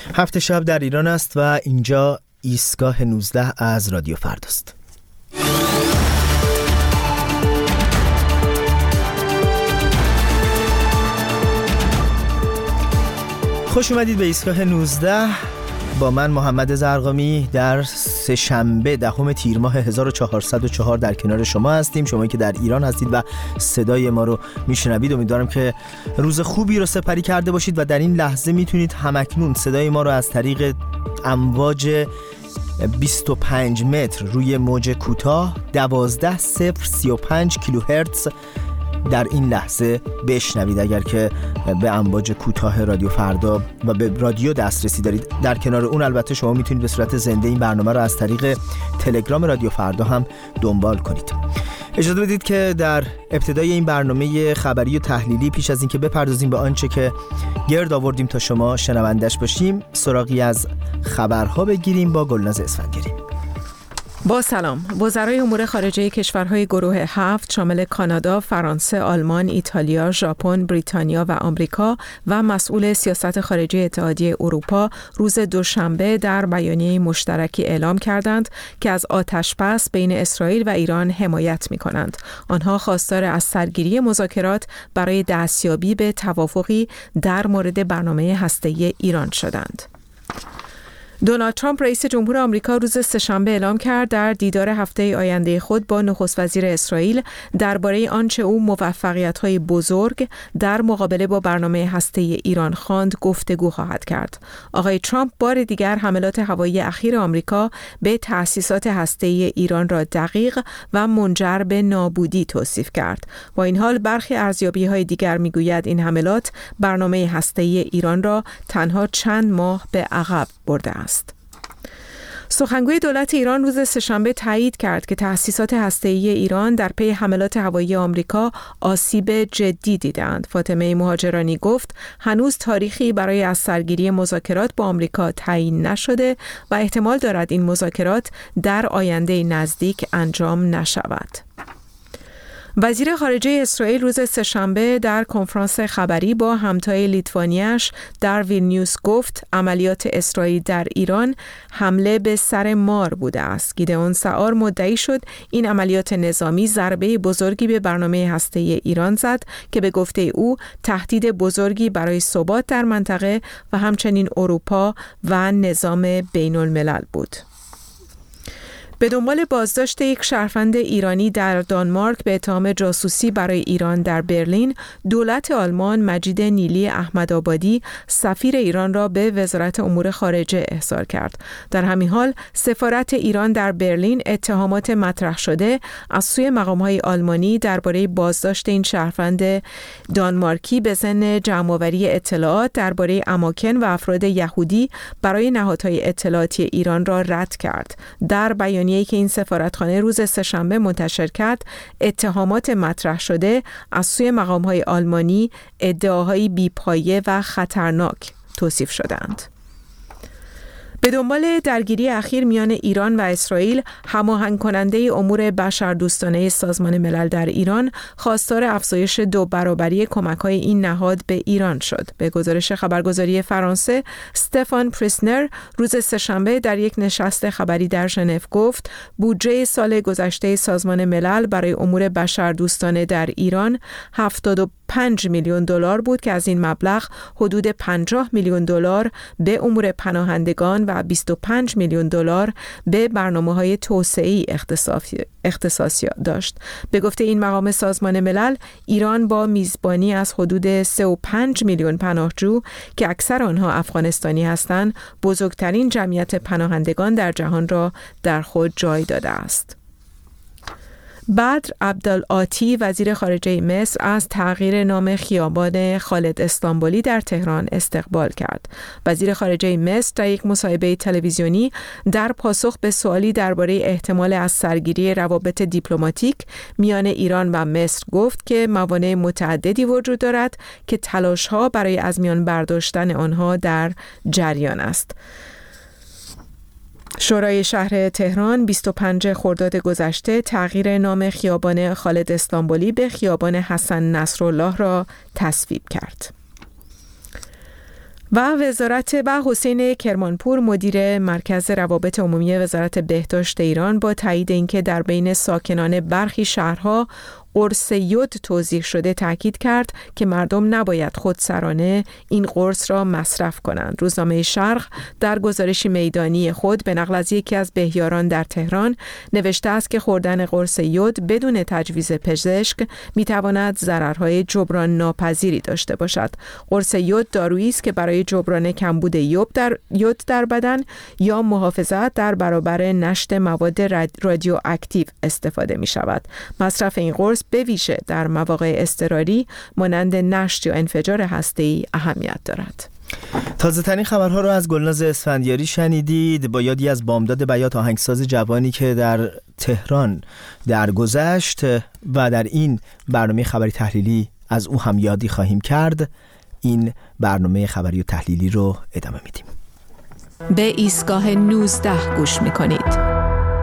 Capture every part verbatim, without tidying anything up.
هفت شب در ایران است و اینجا ایستگاه نوزده از رادیو فرداست. خوش اومدید به ایستگاه نوزده با من محمد زرقامی در سه شنبه دهم تیر ماه هزار و چهارصد و چهار در کنار شما هستیم. شما که در ایران هستید و صدای ما رو میشنوید، امیدوارم که روز خوبی رو سپری کرده باشید و در این لحظه میتونید همکنون صدای ما رو از طریق امواج بیست و پنج متر روی موج کوتاه دوازده صفر سی و پنج کیلوهرتز در این لحظه بشنوید. اگر که به امواج کوتاه رادیو فردا و به رادیو دسترسی دارید، در کنار اون البته شما میتونید به صورت زنده این برنامه رو از طریق تلگرام رادیو فردا هم دنبال کنید. اجازه بدید که در ابتدای این برنامه خبری و تحلیلی، پیش از اینکه بپردازیم به آنچه که گرد آوردیم تا شما شنوندش باشیم، سراغی از خبرها بگیریم با گلناز اسفندیاری. با سلام. وزرای امور خارجه کشورهای گروه هفت شامل کانادا، فرانسه، آلمان، ایتالیا، ژاپن، بریتانیا و آمریکا و مسئول سیاست خارجی اتحادیه اروپا روز دوشنبه در بیانیه مشترکی اعلام کردند که از آتش‌بس بین اسرائیل و ایران حمایت می‌کنند. آنها خواستار از سرگیری مذاکرات برای دستیابی به توافقی در مورد برنامه هسته‌ای ایران شدند. دونالد ترامپ رئیس جمهور آمریکا روز سه‌شنبه اعلام کرد در دیدار هفته آینده خود با نخست وزیر اسرائیل درباره آنچه او موفقیت‌های بزرگ در مقابله با برنامه هسته‌ای ایران خواند گفتگو خواهد کرد. آقای ترامپ بار دیگر حملات هوایی اخیر آمریکا به تأسیسات هسته‌ای ایران را دقیق و منجر به نابودی توصیف کرد. با این حال برخی ارزیابی‌های دیگر می‌گوید این حملات برنامه هسته‌ای ایران را تنها چند ماه به عقب برده است. سخنگوی دولت ایران روز سه‌شنبه تایید کرد که تأسیسات هسته‌ای ایران در پی حملات هوایی آمریکا آسیب جدی دیدند. فاطمه مهاجرانی گفت هنوز تاریخی برای از سرگیری مذاکرات با آمریکا تعیین نشده و احتمال دارد این مذاکرات در آینده نزدیک انجام نشود. وزیر خارجه اسرائیل روز سه‌شنبه در کنفرانس خبری با همتای لیتوانیاش در ویلنیوس گفت عملیات اسرائیل در ایران حمله به سر مار بوده است. گیدئون سعار مدعی شد این عملیات نظامی ضربه بزرگی به برنامه هسته‌ای ایران زد که به گفته او تهدید بزرگی برای ثبات در منطقه و همچنین اروپا و نظام بین الملل بود. به دنبال بازداشت یک شهروند ایرانی در دانمارک به اتهام جاسوسی برای ایران در برلین، دولت آلمان مجید نیلی احمدآبادی سفیر ایران را به وزارت امور خارجه احضار کرد. در همین حال سفارت ایران در برلین اتهامات مطرح شده از سوی مقام‌های آلمانی درباره بازداشت این شهروند دانمارکی به ضمن جمع‌آوری اطلاعات درباره اماکن و افراد یهودی برای نهادهای اطلاعاتی ایران را رد کرد. در بیانیه که این سفارتخانه روز سه‌شنبه منتشر کرد، اتهامات مطرح شده از سوی مقام‌های آلمانی ادعاهای بی‌پایه و خطرناک توصیف شدند. به دنبال درگیری اخیر میان ایران و اسرائیل، هماهنگ کننده امور بشردوستانه سازمان ملل در ایران خواستار افزایش دو برابری کمک‌های این نهاد به ایران شد. به گزارش خبرگزاری فرانسه، استفان پریسنر روز سه‌شنبه در یک نشست خبری در ژنو گفت بودجه سال گذشته سازمان ملل برای امور بشردوستانه در ایران هفتاد و پنج میلیون دلار بود که از این مبلغ حدود پنجاه میلیون دلار به امور پناهندگان و بیست و پنج میلیون دلار به برنامه‌های توسعه‌ای اختصاصی داشت. به گفته این مقام سازمان ملل، ایران با میزبانی از حدود سه و پنج میلیون پناهجو که اکثر آنها افغانستانی هستند، بزرگترین جمعیت پناهندگان در جهان را در خود جای داده است. بدر عبدالعاطی وزیر خارجه مصر از تغییر نام خیابان خالد استانبولی در تهران استقبال کرد. وزیر خارجه مصر در یک مصاحبه تلویزیونی در پاسخ به سوالی درباره احتمال از سرگیری روابط دیپلماتیک میان ایران و مصر گفت که موانع متعددی وجود دارد که تلاش‌ها برای از میان برداشتن آنها در جریان است. شورای شهر تهران بیست و پنجم خرداد گذشته تغییر نام خیابان خالد استانبولی به خیابان حسن نصرالله را تصویب کرد. و وزارت و حسین کرمانپور مدیر مرکز روابط عمومی وزارت بهداشت ایران با تایید اینکه در بین ساکنان برخی شهرها قرص یود توزیع شده تاکید کرد که مردم نباید خودسرانه این قرص را مصرف کنند. روزنامه شرق در گزارشی میدانی خود به نقل از یکی از بهیاران در تهران نوشته است که خوردن قرص یود بدون تجویز پزشک میتواند ضررهای جبران ناپذیری داشته باشد. قرص یود دارویی است که برای جبران کمبود یود در یود در بدن یا محافظت در برابر نشت مواد رادیواکتیو استفاده می شود. مصرف این قرص به ویژه در مواقع اضطراری مانند نشت یا انفجار هسته‌ای اهمیت دارد. تازه ترین خبرها رو از گلناز اسفندیاری شنیدید با یادی از بامداد بیات آهنگساز جوانی که در تهران درگذشت و در این برنامه خبری تحلیلی از او هم یادی خواهیم کرد. این برنامه خبری و تحلیلی رو ادامه میدیم. به ایستگاه نوزده گوش میکنید.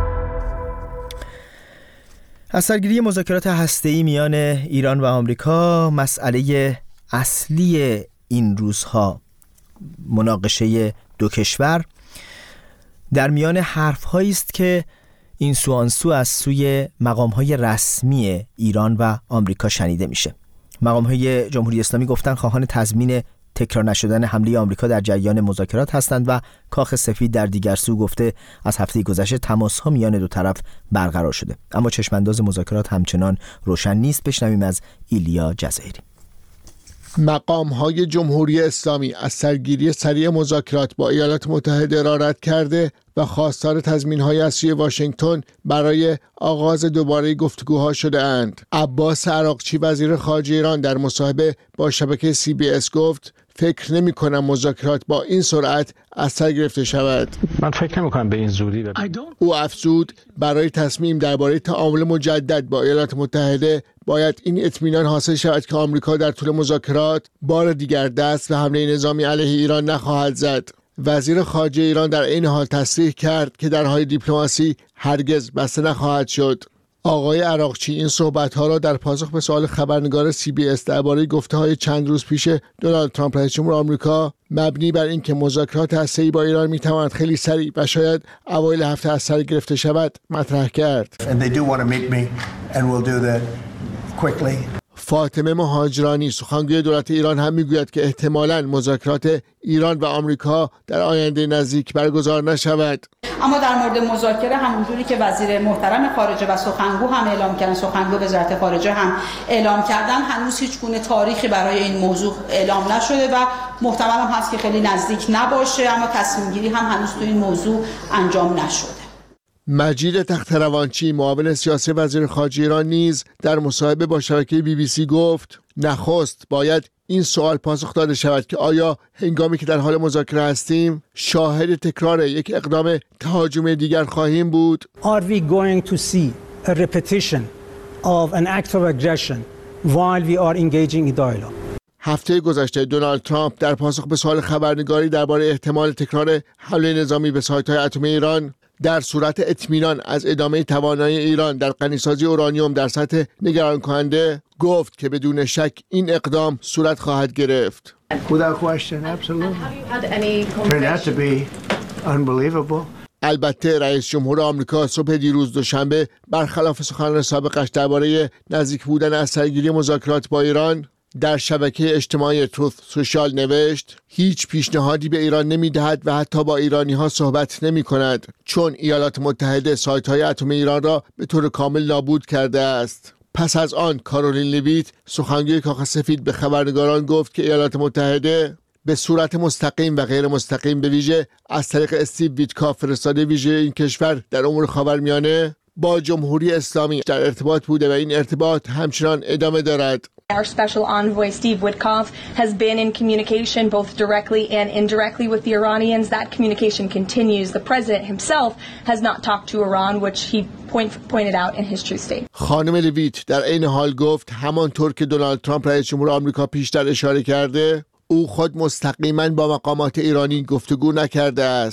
از سرگیری مذاکرات هسته‌ای میان ایران و آمریکا، مسئله اصلی این روزها مناقشه دو کشور در میان حرف‌هایی است که این سو آن سو از سوی مقام‌های رسمی ایران و آمریکا شنیده میشه. مقام‌های جمهوری اسلامی گفتن خواهان تضمین تکرار نشدن حمله آمریکا در جریان مذاکرات هستند و کاخ سفید در دیگر سو گفته از هفته گذشته تماس‌ها میان دو طرف برقرار شده، اما چشمانداز مذاکرات همچنان روشن نیست. بشنویم از ایلیا جزایری. مقام‌های جمهوری اسلامی از سرگیری سریع مذاکرات با ایالات متحده را رد کرده و خواستار تضمین‌های از سوی واشنگتن برای آغاز دوباره گفتگوها شده اند. عباس عراقچی وزیر خارجه ایران در مصاحبه با شبکه سی بی اس گفت فکر نمی کنم مذاکرات با این سرعت از سر گرفته شود. من فکر نمی کنم به این زودی. او افزود برای تصمیم درباره تعامل مجدد با ایالات متحده باید این اطمینان حاصل شود که آمریکا در طول مذاکرات بار دیگر دست و حمله نظامی علیه ایران نخواهد زد. وزیر خارجه ایران در این حال تصریح کرد که درهای دیپلماسی هرگز بسته نخواهد شد. آقای عراقچی این صحبت‌ها را در پاسخ به سوال خبرنگار سی بی اس درباره گفته‌های چند روز پیش دونالد ترامپ رئیس جمهور آمریکا مبنی بر اینکه مذاکرات هسته‌ای با ایران می‌تواند خیلی سریع و شاید اوایل هفته از سر گرفته شود مطرح کرد. فاطمه مهاجرانی سخنگوی دولت ایران هم میگوید که احتمالاً مذاکرات ایران و آمریکا در آینده نزدیک برگزار نشود. اما در مورد مذاکره همونجوری که وزیر محترم خارجه و سخنگو هم اعلام کردن، سخنگو وزارت خارجه هم اعلام کردن، هنوز هیچ گونه تاریخی برای این موضوع اعلام نشده و محتمل هم هست که خیلی نزدیک نباشه، اما تصمیم گیری هم هنوز تو این موضوع انجام نشده. مجید تخت‌روانچی معاون سیاسی وزیر خارجه ایران نیز در مصاحبه با شبکه بی بی سی گفت نخست باید این سوال پاسخ داده شود که آیا هنگامی که در حال مذاکره هستیم شاهد تکرار یک اقدام تهاجمی دیگر خواهیم بود؟ Are we going to see a repetition of an act of aggression while we are engaging in dialogue? هفته گذشته دونالد ترامپ در پاسخ به سوال خبرنگاری درباره احتمال تکرار حمله نظامی به سایت‌های اتمی ایران در صورت اطمینان از ادامه توانایی ایران در غنیسازی اورانیوم در سطح نگران کننده گفت که بدون شک این اقدام صورت خواهد گرفت. البته رئیس جمهور آمریکا صبح دیروز دوشنبه برخلاف سخنان سابقش درباره نزدیک بودن از سرگیری مذاکرات با ایران در شبکه اجتماعی تروث سوشال نوشت هیچ پیشنهادی به ایران نمی‌دهد و حتی با ایرانی‌ها صحبت نمی‌کند چون ایالات متحده سایت‌های اتمی ایران را به طور کامل نابود کرده است. پس از آن کارولین لویت سخنگوی کاخ سفید به خبرنگاران گفت که ایالات متحده به صورت مستقیم و غیر مستقیم به ویژه از طریق استیو ویتکاف فرستاده ویژه این کشور در امور خاورمیانه با جمهوری اسلامی در ارتباط بوده و این ارتباط همچنان ادامه دارد. Our special envoy Steve Witkoff has been in communication both directly and indirectly with the Iranians. That communication continues. The president himself has not talked to Iran, which he point, pointed out in his true state. خانم لویت در این حال گفت همانطور که دونالد ترامپ رئیس جمهور آمریکا پیشتر اشاره کرده او خود مستقیما با مقامات ایرانی گفتگو نکرده است.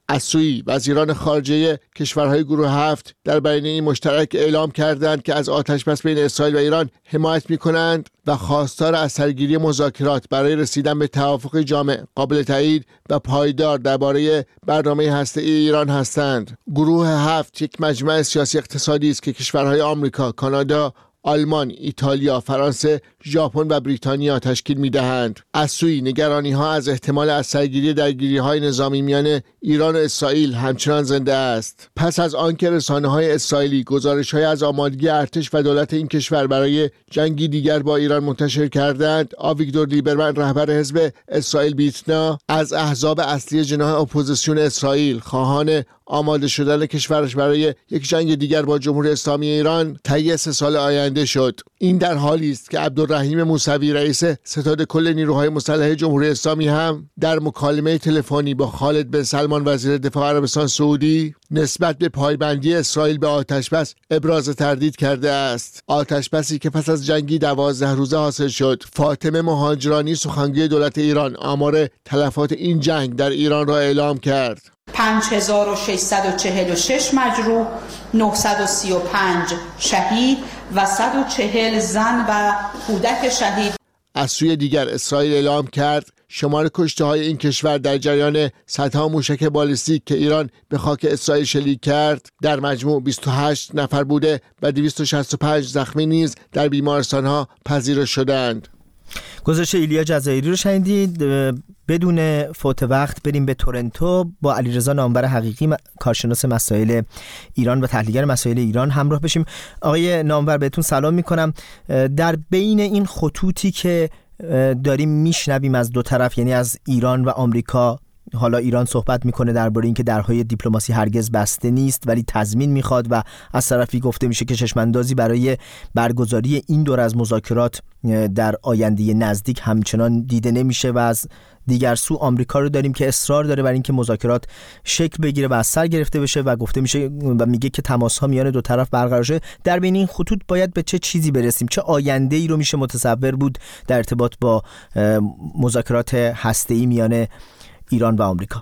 از سوی وزیران خارجه کشورهای گروه هفت در بیانیه مشترک اعلام کردند که از آتشبس بین اسرائیل و ایران حمایت می‌کنند و خواستار از سرگیری مذاکرات برای رسیدن به توافق جامع، قابل تایید و پایدار درباره برنامه هسته‌ای ایران هستند. گروه هفت یک مجمع سیاسی اقتصادی است که کشورهای آمریکا، کانادا، آلمان، ایتالیا، فرانسه، ژاپن و بریتانیا تشکیل می‌دهند. از سوی نگرانی‌ها از احتمال از سرگیری درگیری‌های نظامی میان ایران و اسرائیل همچنان زنده است. پس از آنکه رسانه‌های اسرائیلی گزارش‌های از آمادگی ارتش و دولت این کشور برای جنگی دیگر با ایران منتشر کردند، آویگدور لیبرمن رهبر حزب اسرائیل بیتنا از احزاب اصلی جناح اپوزیسیون اسرائیل خواهان آماده شدن کشورش برای یک جنگ دیگر با جمهوری اسلامی ایران طی سه سال آینده شد. این در حالی است که عبدالرحیم موسوی رئیس ستاد کل نیروهای مسلح جمهوری اسلامی هم در مکالمه تلفنی با خالد بن سلمان وزیر دفاع عربستان سعودی نسبت به پایبندی اسرائیل به آتشبس ابراز تردید کرده است. آتشبسی که پس از جنگی دوازده روزه حاصل شد. فاطمه مهاجرانی سخنگوی دولت ایران آمار تلفات این جنگ در ایران را اعلام کرد. پنج هزار و ششصد و چهل و شش مجروح، نهصد و سی و پنج شهید و صد و چهل زن و کودک شهید. از سوی دیگر اسرائیل اعلام کرد شمار کشته‌های این کشور در جریان صدها موشک بالستیک که ایران به خاک اسرائیل شلیک کرد در مجموع بیست و هشت نفر بوده و دویست و شصت و پنج زخمی نیز در بیمارستان‌ها پذیرش شدند. گزارش ایلیا جزایری رو شنیدید. بدون فوت وقت بریم به تورنتو با علیرضا نامور حقیقی، کارشناس مسائل ایران و تحلیلگر مسائل ایران همراه بشیم. آقای نامور بهتون سلام میکنم. در بین این خطوطی که داریم میشنویم از دو طرف، یعنی از ایران و آمریکا، حالا ایران صحبت میکنه درباره اینکه درهای دیپلماسی هرگز بسته نیست ولی تضمین میخواد و از طرفی گفته میشه که چشماندازی برای برگزاری این دور از مذاکرات در آینده نزدیک همچنان دیده نمیشه و از دیگر سو آمریکا رو داریم که اصرار داره بر اینکه مذاکرات شکل بگیره و از سر گرفته بشه و گفته میشه و میگه که تماس‌ها میان دو طرف برقرار شه. در بین این خطوط باید به چه چیزی برسیم؟ چه آینده‌ای رو میشه متصور بود در ارتباط با مذاکرات هسته‌ای میان ایران و آمریکا؟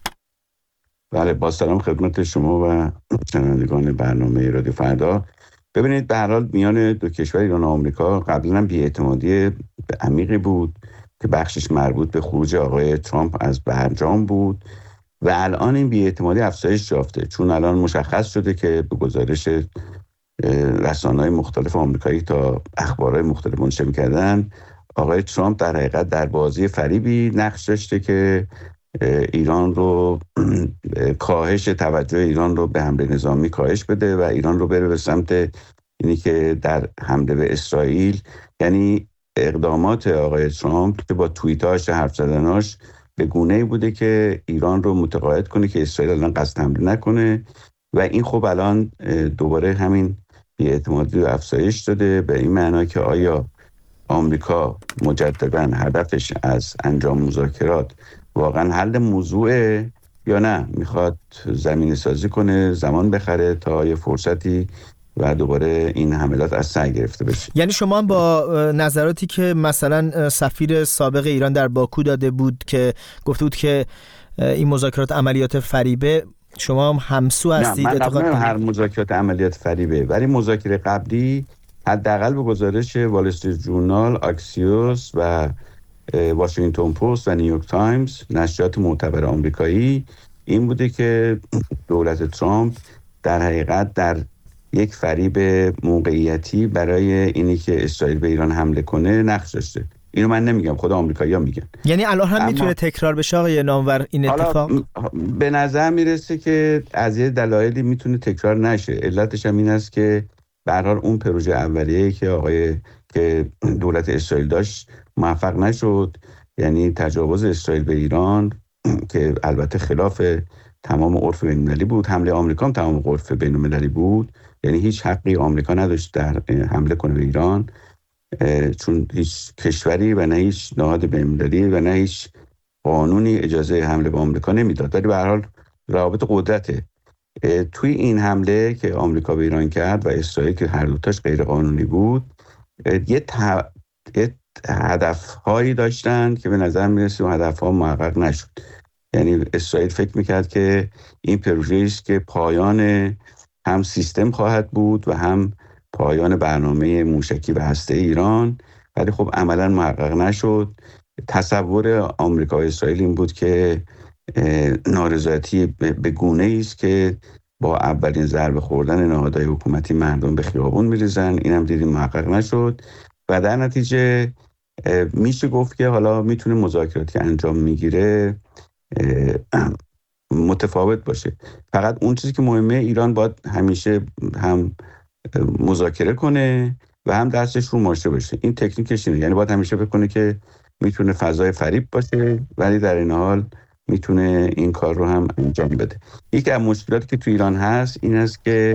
بله، با سلام خدمت شما و شنوندگان برنامه رادیو فردا. ببینید، به هر حال میان دو کشور ایران و آمریکا قبلا هم بی‌اعتمادی عمیقی بود که بخشش مربوط به خروج آقای ترامپ از برجام بود و الان این بی‌اعتمادی افزایش یافته، چون الان مشخص شده که به گزارش رسانه‌های مختلف آمریکایی تا اخبارهای مختلف منتشر می‌کردن، آقای ترامپ در حقیقت در بازی فریبی نقش داشته که ایران رو کاهش توجه ایران رو به حمله نظامی کاهش بده و ایران رو بره به سمت اینی که در حمله به اسرائیل، یعنی اقدامات آقای ترامپ که با توییتاش حرف زدناش به گونه‌ای بوده که ایران رو متقاعد کنه که اسرائیل الان قصد حمله نکنه و این خب الان دوباره همین بی‌اعتمادی رو افزایش داده، به این معنا که آیا آمریکا مجدداً هدفش از انجام مذاکرات واقعا حل موضوعه یا نه میخواد زمینه سازی کنه، زمان بخره تا یه فرصتی و دوباره این حملات از سر گرفته بشه. یعنی شما با نظراتی که مثلا سفیر سابق ایران در باکو داده بود که گفته بود که این مذاکرات عملیات فریبه، شما هم همسو هستید؟ نه، من قبول ندارم هر مذاکرات عملیات فریبه، ولی مذاکره قبلی حداقل به گزارش وال استریت جورنال، آکسیوس و واشنگتن پست و نیویورک تایمز، نشریات معتبر آمریکایی، این بوده که دولت ترامپ در حقیقت در یک فریب موقعیتی برای اینی که اسرائیل به ایران حمله کنه نقش داشته. اینو من نمیگم، خود آمریکایی‌ها میگن. یعنی الان هم میتونه تکرار بشه آقای نامور این اتفاق؟ به نظر میرسه که از یه دلایلی میتونه تکرار نشه. علتش هم این است که به هر حال اون پروژه اولیه‌ای که آقای که دولت اسرائیل داشت موفق نشد، یعنی تجاوز اسرائیل به ایران که البته خلاف تمام عرف بین‌المللی بود، حمله آمریکا هم تمام عرف بین‌المللی بود، یعنی هیچ حقی آمریکا نداشت در حمله کنه به ایران، چون هیچ کشوری و نه هیچ نهاد بین‌المللی و نه هیچ قانونی اجازه حمله به آمریکا نمیداد. ولی به هر حال روابط قدرته. توی این حمله که آمریکا به ایران کرد و اسرائیل که هر دوتاش غیر قانونی بود، یه, ت... یه هدفهایی داشتن که به نظر میرسه اون هدفها محقق نشد. یعنی اسرائیل فکر میکرد که این پروژه‌ای است که پایان هم سیستم خواهد بود و هم پایان برنامه موشکی و هسته ایران، ولی خب عملا محقق نشد. تصور آمریکا و اسرائیل این بود که نارضایتی به گونه‌ای است که با اولین ضربه خوردن نهادهای حکومتی مردم به خیابون میریزن. اینم دیدیم محقق نشد و در نتیجه میشه گفت که حالا میتونه مذاکراتی انجام میگیره متفاوت باشه. فقط اون چیزی که مهمه، ایران باید همیشه هم مذاکره کنه و هم دستش رو ماشه باشه. این تکنیکش اینه، یعنی باید همیشه بکنه که میتونه فضای فریب باشه ولی در این حال میتونه این کار رو هم انجام بده. یکی از مشکلاتی که تو ایران هست این است که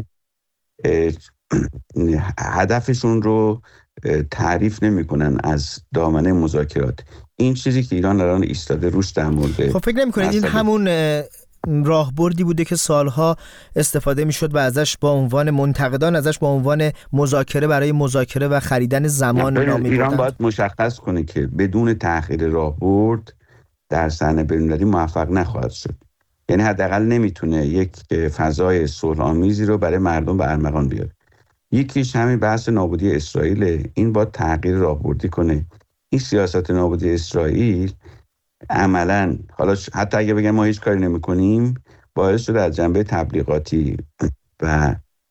هدفشون رو تعریف نمیکنن از دامنه مذاکرات. این چیزی که ایران الان ایستاده روش در مورد، خب فکر نمی‌کنید این همون راهبردی بوده که سالها استفاده میشد و ازش با عنوان منتقدان ازش با عنوان مذاکره برای مذاکره و خریدن زمان نام می‌بردند؟ ایران باید مشخص کنه که بدون تأخیر راهبرد در صحنه بین‌المللی موفق نخواهد شد. یعنی حداقل نمیتونه یک فضای صلح‌آمیزی رو برای مردم به ارمغان بیاره. یکیش همین بحث نابودی اسرائیل. این باید تغییر راهبردی کنه. این سیاست نابودی اسرائیل عملاً، حالا حتی اگه بگم ما هیچ کاری نمی کنیم، باعث شده از جنبه تبلیغاتی و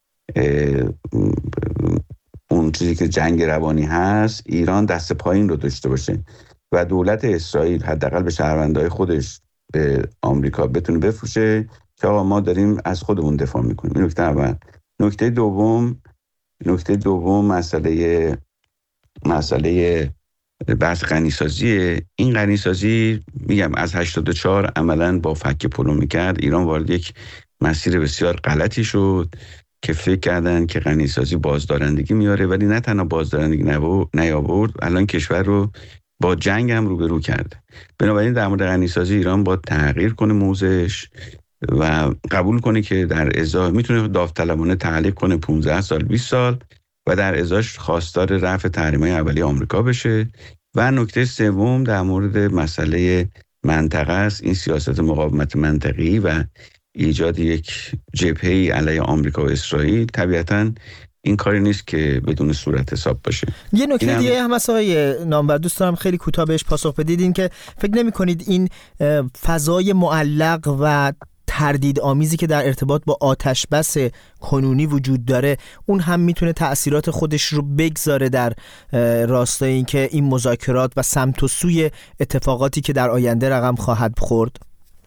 اون چیزی که جنگ روانی هست ایران دست پایین رو داشته باشه و دولت اسرائیل حداقل به شهروندای خودش به آمریکا بتونه بفروشه که آقا ما داریم از خودمون دفاع میکنیم. این نکته اول. نکته دوم نکته دوم مسئله مسئله بحث غنیسازیه. این غنیسازی میگم از هشتاد و چهار عملاً با فک پلو میکرد. ایران وارد یک مسیر بسیار غلطی شد که فکر کردن که غنیسازی بازدارندگی میاره، ولی نه تنها بازدارندگی نیاورد، الان کشور رو با جنگ هم روبرو کرده. بنابراین در مورد غنیسازی ایران باید تغییر کنه موضعش و قبول کنه که در ازای میتونه داوطلبانه تعلیق کنه پانزده سال بیست سال و در ازاش خواستار رفع تحریم‌های اولیه آمریکا بشه. و نکته سوم در مورد مسئله منطقه است. این سیاست مقاومت منطقی و ایجاد یک جبهه‌ای علیه آمریکا و اسرائیل طبیعتاً این کاری نیست که بدون صورت حساب باشه. یه نکته دیگه هم هست آقای نامور، دوست دارم خیلی کوتاه بهش پاسخ بدید، این که فکر نمی‌کنید این فضای معلق و تردید آمیزی که در ارتباط با آتش بس کنونی وجود داره اون هم میتونه تأثیرات خودش رو بگذاره در راستای این که این مذاکرات و سمت و سوی اتفاقاتی که در آینده رقم خواهد خورد؟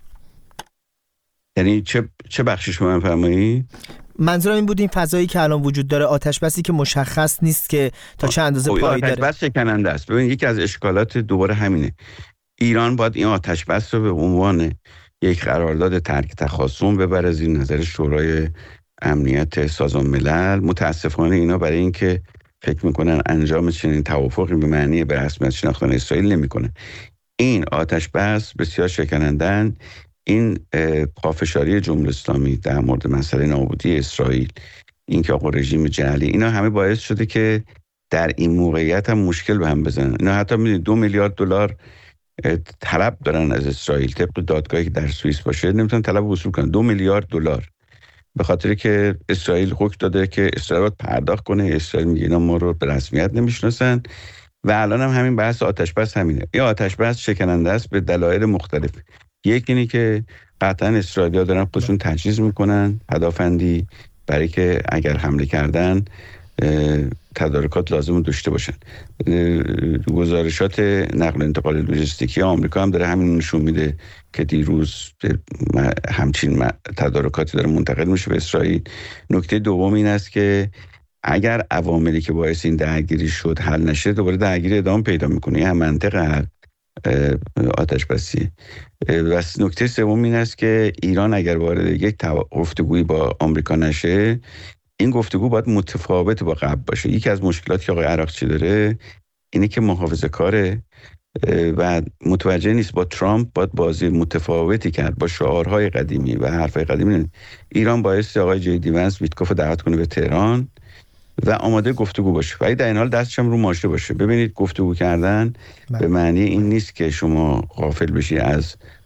یعنی چه چه بخشش من فرمایی؟ منظورم این بود این فضایی که الان وجود داره، آتش بسی که مشخص نیست که تا چه اندازه پایداره. آتش بس شکننده است. ببین یکی از اشکالات دوباره همینه. ایران باید این آتش بس رو به عنوان یک قرارداد ترک تخاصم ببره زیر نظر شورای امنیت سازمان ملل. متاسفانه اینا برای اینکه فکر میکنن انجام چنین توافقی به معنی به رسمیت شناختن اسرائیل نمیکنه. این آتش بس بسیار شکنندن. این پافشاری جمهوری اسلامی در مورد مسئله نابودی اسرائیل، این که آقا رژیم جعلی، اینا همه باعث شده که در این موقعیت هم مشکل به هم بزنن. اینا حتی میدونید دو میلیارد دلار طلب دارن از اسرائیل، طبق دادگاهی که در سوئیس باشه نمیتونن طلب وصول کنن. دو میلیارد دلار به خاطر که اسرائیل حکم داده که اسرائیل باید پرداخت کنه. اسرائیل میگه اینا ما رو به رسمیت نمیشناسن و الان هم همین بحث آتش بس همینه. این آتش بس شکننده است به دلایل مختلف. یکی اینه که قطعا اسرائیلی‌ها دارن خودشون تجهیز میکنن هدفمندی برای که اگر حمله کردن تدارکات لازم داشته باشن. گزارشات نقل و انتقال لوجستیکی آمریکا هم داره همین نشون میده که دیروز همچین تدارکاتی داره منتقل میشه به اسرائیل. نکته دوم این است که اگر عواملی که باعث این درگیری شد حل نشه، دوباره درگیری ادامه پیدا میکنه. این هم منطق هر آتش بسی. و نکته سوم این است که ایران اگر وارد یک گفتگویی با آمریکا نشه، این گفتگو باید متفاوت با قبل باشه. یکی از مشکلاتی که آقای عراقچی داره اینه که محافظه‌کاره و متوجه نیست با ترامپ باید بازی متفاوتی کرد با شعارهای قدیمی و حرفهای قدیمی. ایران باعث آقای جی دی ونس ویتکوف دعوت کنه به تهران و آماده گفتگو باشه، ولی در این حال دستش هم رو ماشه باشه. ببینید گفتگو کردن به معنی این نیست که شما غافل بشی از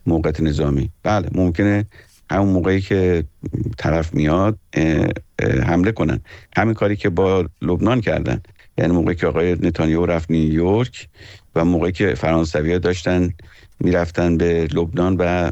موقت نظامی. بله ممکنه همون موقعی که طرف میاد حمله کنن. همین کاری که با لبنان کردن، یعنی موقعی که آقای نتانیاهو رفت نیویورک و موقعی که فرانسوی‌ها داشتن میرفتن به لبنان و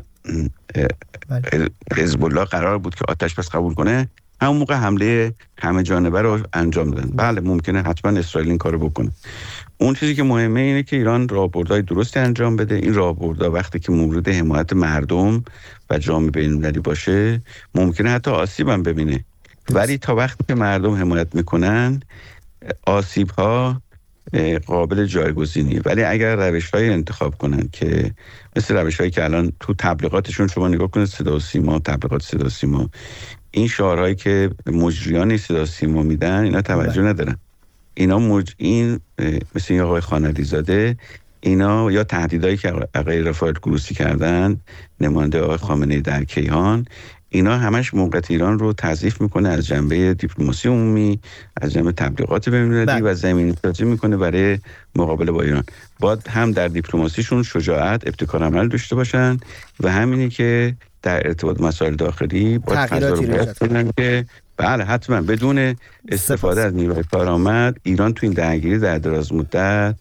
حزب الله قرار بود که آتش بس قبول کنه، همون موقع حمله همه جانبه رو انجام دادن. بله ممکنه حتما اسرائیل این کارو بکنه. اون چیزی که مهمه اینه که ایران راهبردهای درستی انجام بده. این راهبردها وقتی که مورد حمایت مردم و جامعه بین‌المللی باشه ممکنه حتی آسیب هم ببینه، ولی تا وقتی که مردم حمایت میکنن آسیب ها قابل جایگزینی. ولی اگر روش‌های انتخاب کنن که مثل روش‌هایی که الان تو تبلیغاتشون شما نگاه کنید، صدا و سیما، تبلیغات صدا و سیما، این شعارهایی که مجریان صدا و سیما میدن اینا توجه ندارن. اینا مج... این مثل این آقای خانعلی زاده، اینا یا تهدیدایی که آقای رفائیل گروسی کردن، نماینده آقای خامنه‌ای در کیهان، اینا همش موقعیت ایران رو تضعیف میکنه از جنبه دیپلماسی عمومی، از جنبه تبلیغات بین‌المللی و زمینه سازی میکنه برای مقابله با ایران. باید هم در دیپلماسیشون شجاعت، ابتکار عمل داشته باشن و همینی که در ارتباط مسائل داخلی باید فضا رو باید کنن که بله حتما بدون استفاده از نیروی کارآمد ایران تو این درگیری در دراز مدت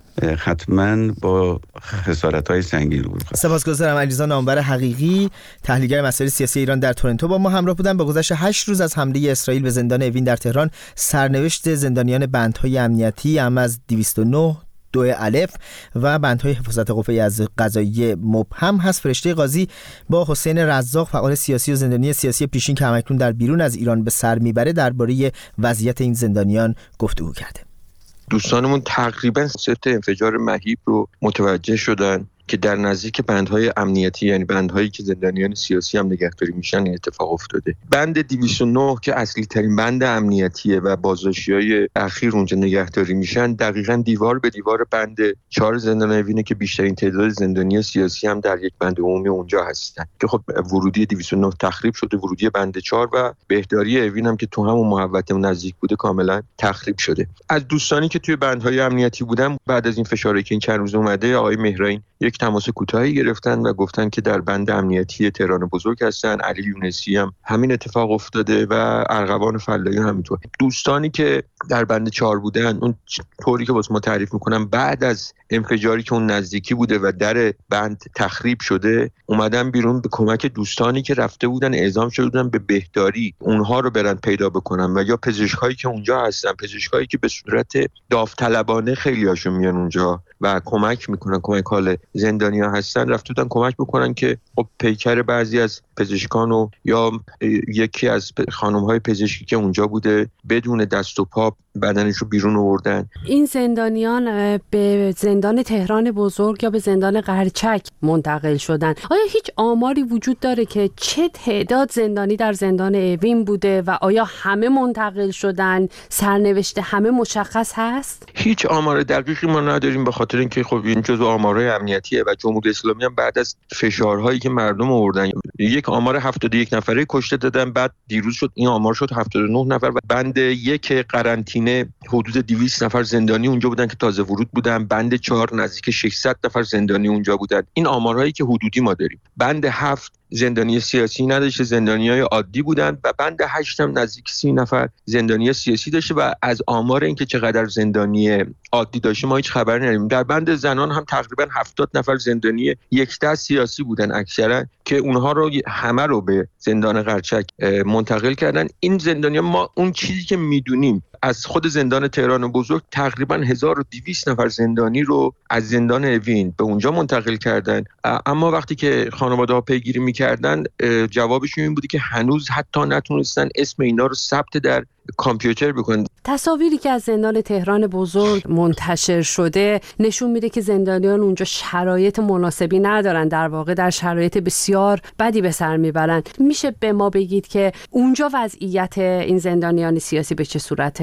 حتما با خسارت‌های سنگین روبرو خواهد. سپاسگزارم. علیرضا نامور حقیقی، تحلیلگر مسائل سیاسی ایران در تورنتو با ما همراه بودن. با گذشت هشت روز از حمله اسرائیل به زندان اوین در تهران، سرنوشت زندانیان بندهای امنیتی هم از دویست و نه دو الف و بندهای حفاظت قوه قضاییه مبهم هست. فرشته قاضی با حسین رزاق، فعال سیاسی و زندانی سیاسی پیشین که همکنون در بیرون از ایران به سر میبره، درباره وضعیت این زندانیان گفتگو کرده. دوستانمون تقریبا سه تا انفجار مهیب رو متوجه شدن که در نزدیک بندهای امنیتی، یعنی بندهایی که زندانیان سیاسی هم نگهداری میشن، این اتفاق افتاده. بند دویست و نه که اصلی ترین بند امنیتیه و بازداشتی‌های اخیر اونجا نگهداری میشن، دقیقاً دیوار به دیوار بند چهار زندان اوینه که بیشترین تعداد زندانی سیاسی هم در یک بند عمومی اونجا هستن که خب ورودی دویست و نه تخریب شده، ورودی بند چهار و بهداری اوین هم که تو همون محوطه نزدیک بوده کاملا تخریب شده. از دوستانی که توی بندهای امنیتی بودن بعد از این فشاری که این چند روز اومده، آقای مهرین یک تماس کوتاهی گرفتن و گفتن که در بند امنیتی تهران بزرگ هستن. علی یونسی هم همین اتفاق افتاده و ارغوان فلاحی همینطور. دوستانی که در بند چهار بودن، اون طوری که واسه ما تعریف میکنم، بعد از انفجاری که اون نزدیکی بوده و در بند تخریب شده، اومدن بیرون به کمک دوستانی که رفته بودن اعزام شده بودن به بهداری، اونها رو برن پیدا بکنن و یا پزشکایی که اونجا هستن، پزشکایی که به صورت داوطلبانه خیلی هاشون میان اونجا و کمک میکنن، کمک حال زندانیا هستن، رفته بودن کمک بکنن که خب پیکر بعضی از پزشکان و یا یکی از خانم‌های پزشکی که اونجا بوده بدون دست و پا بدنش رو بیرون آوردن. این زندانیان به زندان تهران بزرگ یا به زندان قرچک منتقل شدن. آیا هیچ آماری وجود داره که چه تعداد زندانی در زندان اوین بوده و آیا همه منتقل شدن؟ سرنوشت همه مشخص هست؟ هیچ آمار دقیقی ما نداریم، به خاطر اینکه خب این جزء آمارهای امنیتیه و جمهوری اسلامی هم بعد از فشارهایی که مردم آوردن یک آمار هفتاد و یک نفره کشته دادن، بعد دیروز شد این آمار شد هفتاد و نه نفر و بند یک قرنطینه حدود دویست نفر زندانی اونجا بودن که تازه ورود بودن، بند چهار نزدیک ششصد نفر زندانی اونجا بودن. این آمارهایی که حدودی ما داریم. بند هفت زندانی سیاسی نداشته، زندانیای عادی بودن و بند هشت هم نزدیک سی نفر زندانی سیاسی داشته و از آمار اینکه چقدر زندانی عادی داشته ما هیچ خبری نداریم. در بند زنان هم تقریبا هفتاد نفر زندانی یک دست سیاسی بودن اکثرا که اونها رو همه رو به زندان قرچک منتقل کردن. این زندانیا ما اون چیزی که میدونیم از خود زندان تهران بزرگ تقریبا هزار و دویست نفر زندانی رو از زندان اوین به اونجا منتقل کردن، اما وقتی که خانواده‌ها پیگیری می‌کردن جوابشون این بودی که هنوز حتی نتونستن اسم اینا رو ثبت در کامپیوتر بکنن. تصاویری که از زندان تهران بزرگ منتشر شده نشون میده که زندانیان اونجا شرایط مناسبی ندارن، در واقع در شرایط بسیار بدی به سر میبرن. میشه به ما بگید که اونجا وضعیت این زندانیان سیاسی به چه صورته؟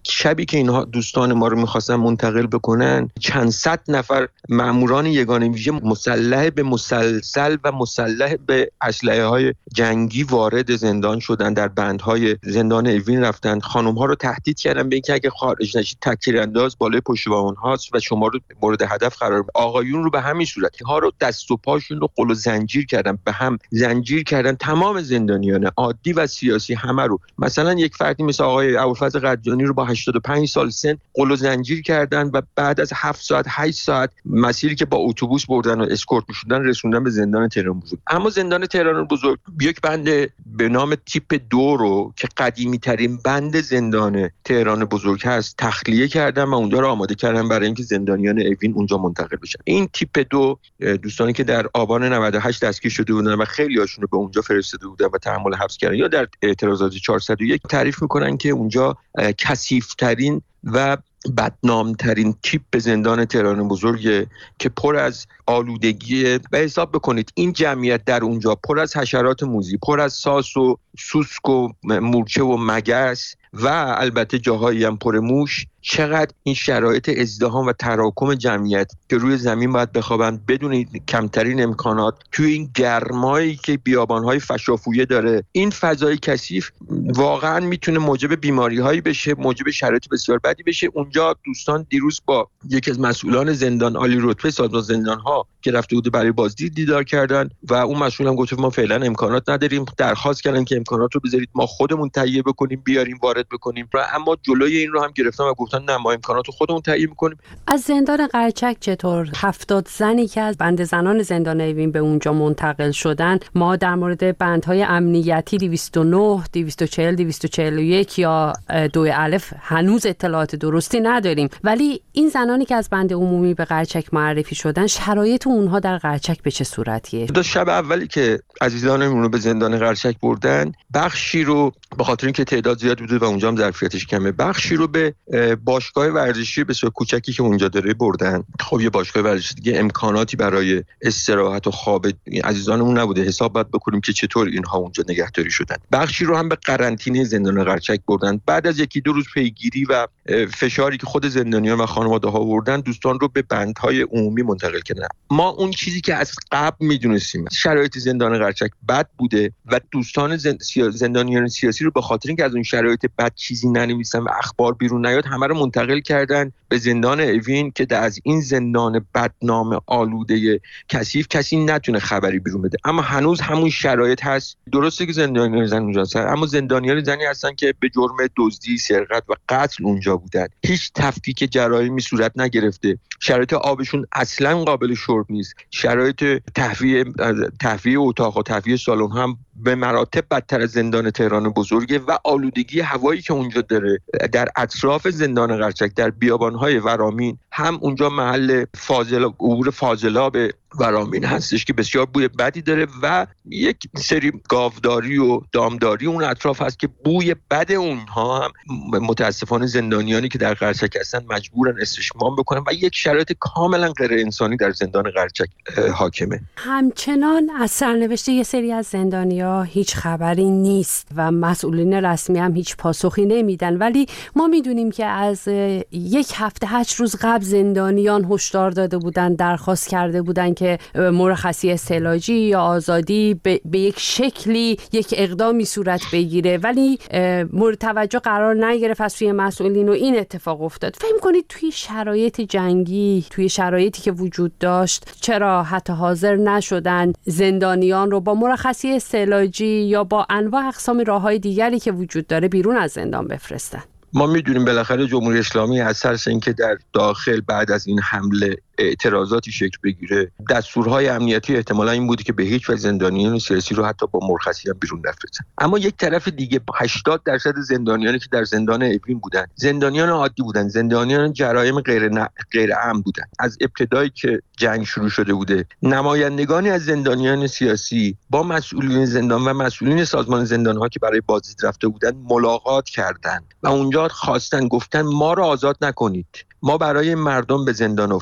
شبی که اینها دوستان ما رو می‌خواستن منتقل بکنن، چند صد نفر ماموران یگانه ویژه مسلح به مسلسل و مسلح به اسلحه‌های جنگی وارد زندان شدن، در بندهای زندان اوین رفتن، خانم‌ها رو تهدید کردن به اینکه اگه خارج نشید تک‌تیرانداز بالای پشتوان هاست و شما رو مورد هدف قرار بدن. آقایون رو به همین صورت ها رو دست و پاشون رو قل و زنجیر کردن، به هم زنجیر کردن. تمام زندانیان عادی و سیاسی همه رو، مثلا یک فردی مثل آقای ابوالفضل قدیانی رو با هشتاد و پنج سال سن قل و زنجیر کردن و بعد از هفت ساعت هشت ساعت مسیری که با اتوبوس بردن و اسکورت می‌شدن رسوندن به زندان تهران بزرگ. اما زندان تهران بزرگ یک بند به نام تیپ دو رو که قدیمی ترین بند زندان تهران بزرگ هست تخلیه کردن و اونجا رو آماده کردن برای اینکه زندانیان اوین اونجا منتقل بشن. این تیپ دو دوستانی که در آبان نود و هشت دستگیر شده بودن و خیلی هاشون رو به اونجا فرستاده بودن و تحمل حبس کردن یا در اعتراضات چهارصد و یک تعریف میکنن که اونجا کثیف‌ترین و بدنامترین تیپ به زندان تهران بزرگ که پر از آلودگی. و حساب بکنید این جمعیت در اونجا پر از حشرات موذی، پر از ساس و سوسک و مورچه و مگس و البته جاهایی هم پر موش، چقدر این شرایط ازدحام و تراکم جمعیت که روی زمین باید بخوابن بدون کمترین امکانات توی این گرمایی که بیابان‌های فشافویه داره، این فضای کثیف واقعا میتونه موجب بیماری‌هایی بشه، موجب شرایط بسیار بدی بشه. اونجا دوستان دیروز با یکی از مسئولان زندان عالی رتبه سازمان زندان‌ها که رفته بوده برای بازدید دیدار کردن و اون مسئول هم گفت ما فعلا امکانات نداریم، درخواست کردن که امکانات رو بذارید ما خودمون تهیه بکنیم بیاریم وارد بکنیم، اما جلوی این رو هم گرفتن و گفتن نه ما امکانات رو خودمون تهیه می‌کنیم. از زندان قرچک چطور هفتاد زنی که از بند زنان زندان اوین به اونجا منتقل شدن، ما در مورد بندهای امنیتی دویست و نه، دویست و چهل، دویست و چهل و یک یا دو الف هنوز اطلاعات درستی نداریم، ولی این زنانی که از بند عمومی به قرچک معرفی شدن شرایط اونها در قرچک به چه صورتیه؟ دو شب اولی که عزیزانمون رو به زندان قرچک بردن، بخشی رو به خاطر اینکه تعداد زیاد بوده و اونجا هم ظرفیتش کمه، بخشی رو به باشگاه ورزشی بسیار کوچکی که اونجا داره بردن. خب یه باشگاه ورزشی دیگه امکاناتی برای استراحت و خواب عزیزانمون نبوده، حساب باید بکنیم که چطور اینها اونجا نگهداری شدن. بخشی رو هم به قرنطینه زندان قرچک بردن. بعد از یکی دو روز پیگیری و فشاری که خود زندانیان و خانواده‌ها آوردن، دوستان رو به بندهای عمومی منتقل کردن. ما اون چیزی که از قبل میدونستیم شرایط زندان قرچک بد بوده و دوستان زندانیان سیاسی رو به خاطر اینکه از اون شرایط بد چیزی ننویسن و اخبار بیرون نیاد همه رو منتقل کردن به زندان اوین که از این زندان بدنام آلوده کثیف کسی نتونه خبری بیرون بده. اما هنوز همون شرایط هست. درسته که زندانیان زن اونجا هستن، اما زندانیان زنی هستن که به جرم دزدی، سرقت و قتل اونجا بودن. هیچ تفکیک جرایمی صورت نگرفته. شرایط آبشون اصلا قابل شرب نیست. شرایط تهویه تهویه اتاق و تهویه سالن هم به مراتب بدتر از زندان تهران بزرگه و آلودگی هوایی که اونجا داره در اطراف زندان قرچک در بیابان‌های ورامین هم اونجا محل فاضل عبور فاضلاب ورامین هستش که بسیار بوی بدی داره و یک سری گاوداری و دامداری اون اطراف هست که بوی بد اونها هم متاسفانه زندانیانی که در قرچک هستن مجبورن استشمام بکنن و یک شرایط کاملا غیر انسانی در زندان قرچک حاکمه. همچنان از سرنوشت یه سری از زندانیا هیچ خبری نیست و مسئولین رسمی هم هیچ پاسخی نمیدن، ولی ما میدونیم که از یک هفته هشت روز قبل زندانیان هشدار داده بودن، درخواست کرده بودن که مرخصی استعلاجی یا آزادی به, به یک شکلی یک اقدامی صورت بگیره، ولی مورد توجه قرار نگرفت از سوی مسئولین و این اتفاق افتاد. فهم کنید توی شرایط جنگی، توی شرایطی که وجود داشت، چرا حتی حاضر نشدن زندانیان رو با مرخصی استعلاجی یا با انواع اقسام راههای دیگری که وجود داره بیرون از زندان بفرستن؟ ما میدونیم بالاخره جمهوری اسلامی از ترس اینکه در داخل بعد از این حمله اعتراضاتی شکل بگیره، دستورهای امنیتی احتمالا این بودی که به هیچ وجه زندانیان سیاسی رو حتی با مرخصی هم بیرون نفرستن. اما یک طرف دیگه هشتاد درصد زندانیانی که در زندان اوین بودن زندانیان عادی بودن، زندانیان جرایم غیر ن... غیر امن بودن. از ابتدایی که جنگ شروع شده بوده نمایندگانی از زندانیان سیاسی با مسئولین زندان و مسئولین سازمان زندان‌ها که برای بازدید رفته بودن ملاقات کردند و اونجا خواستن، گفتن ما رو آزاد نکنید، ما برای مردم به زندان افتادیم،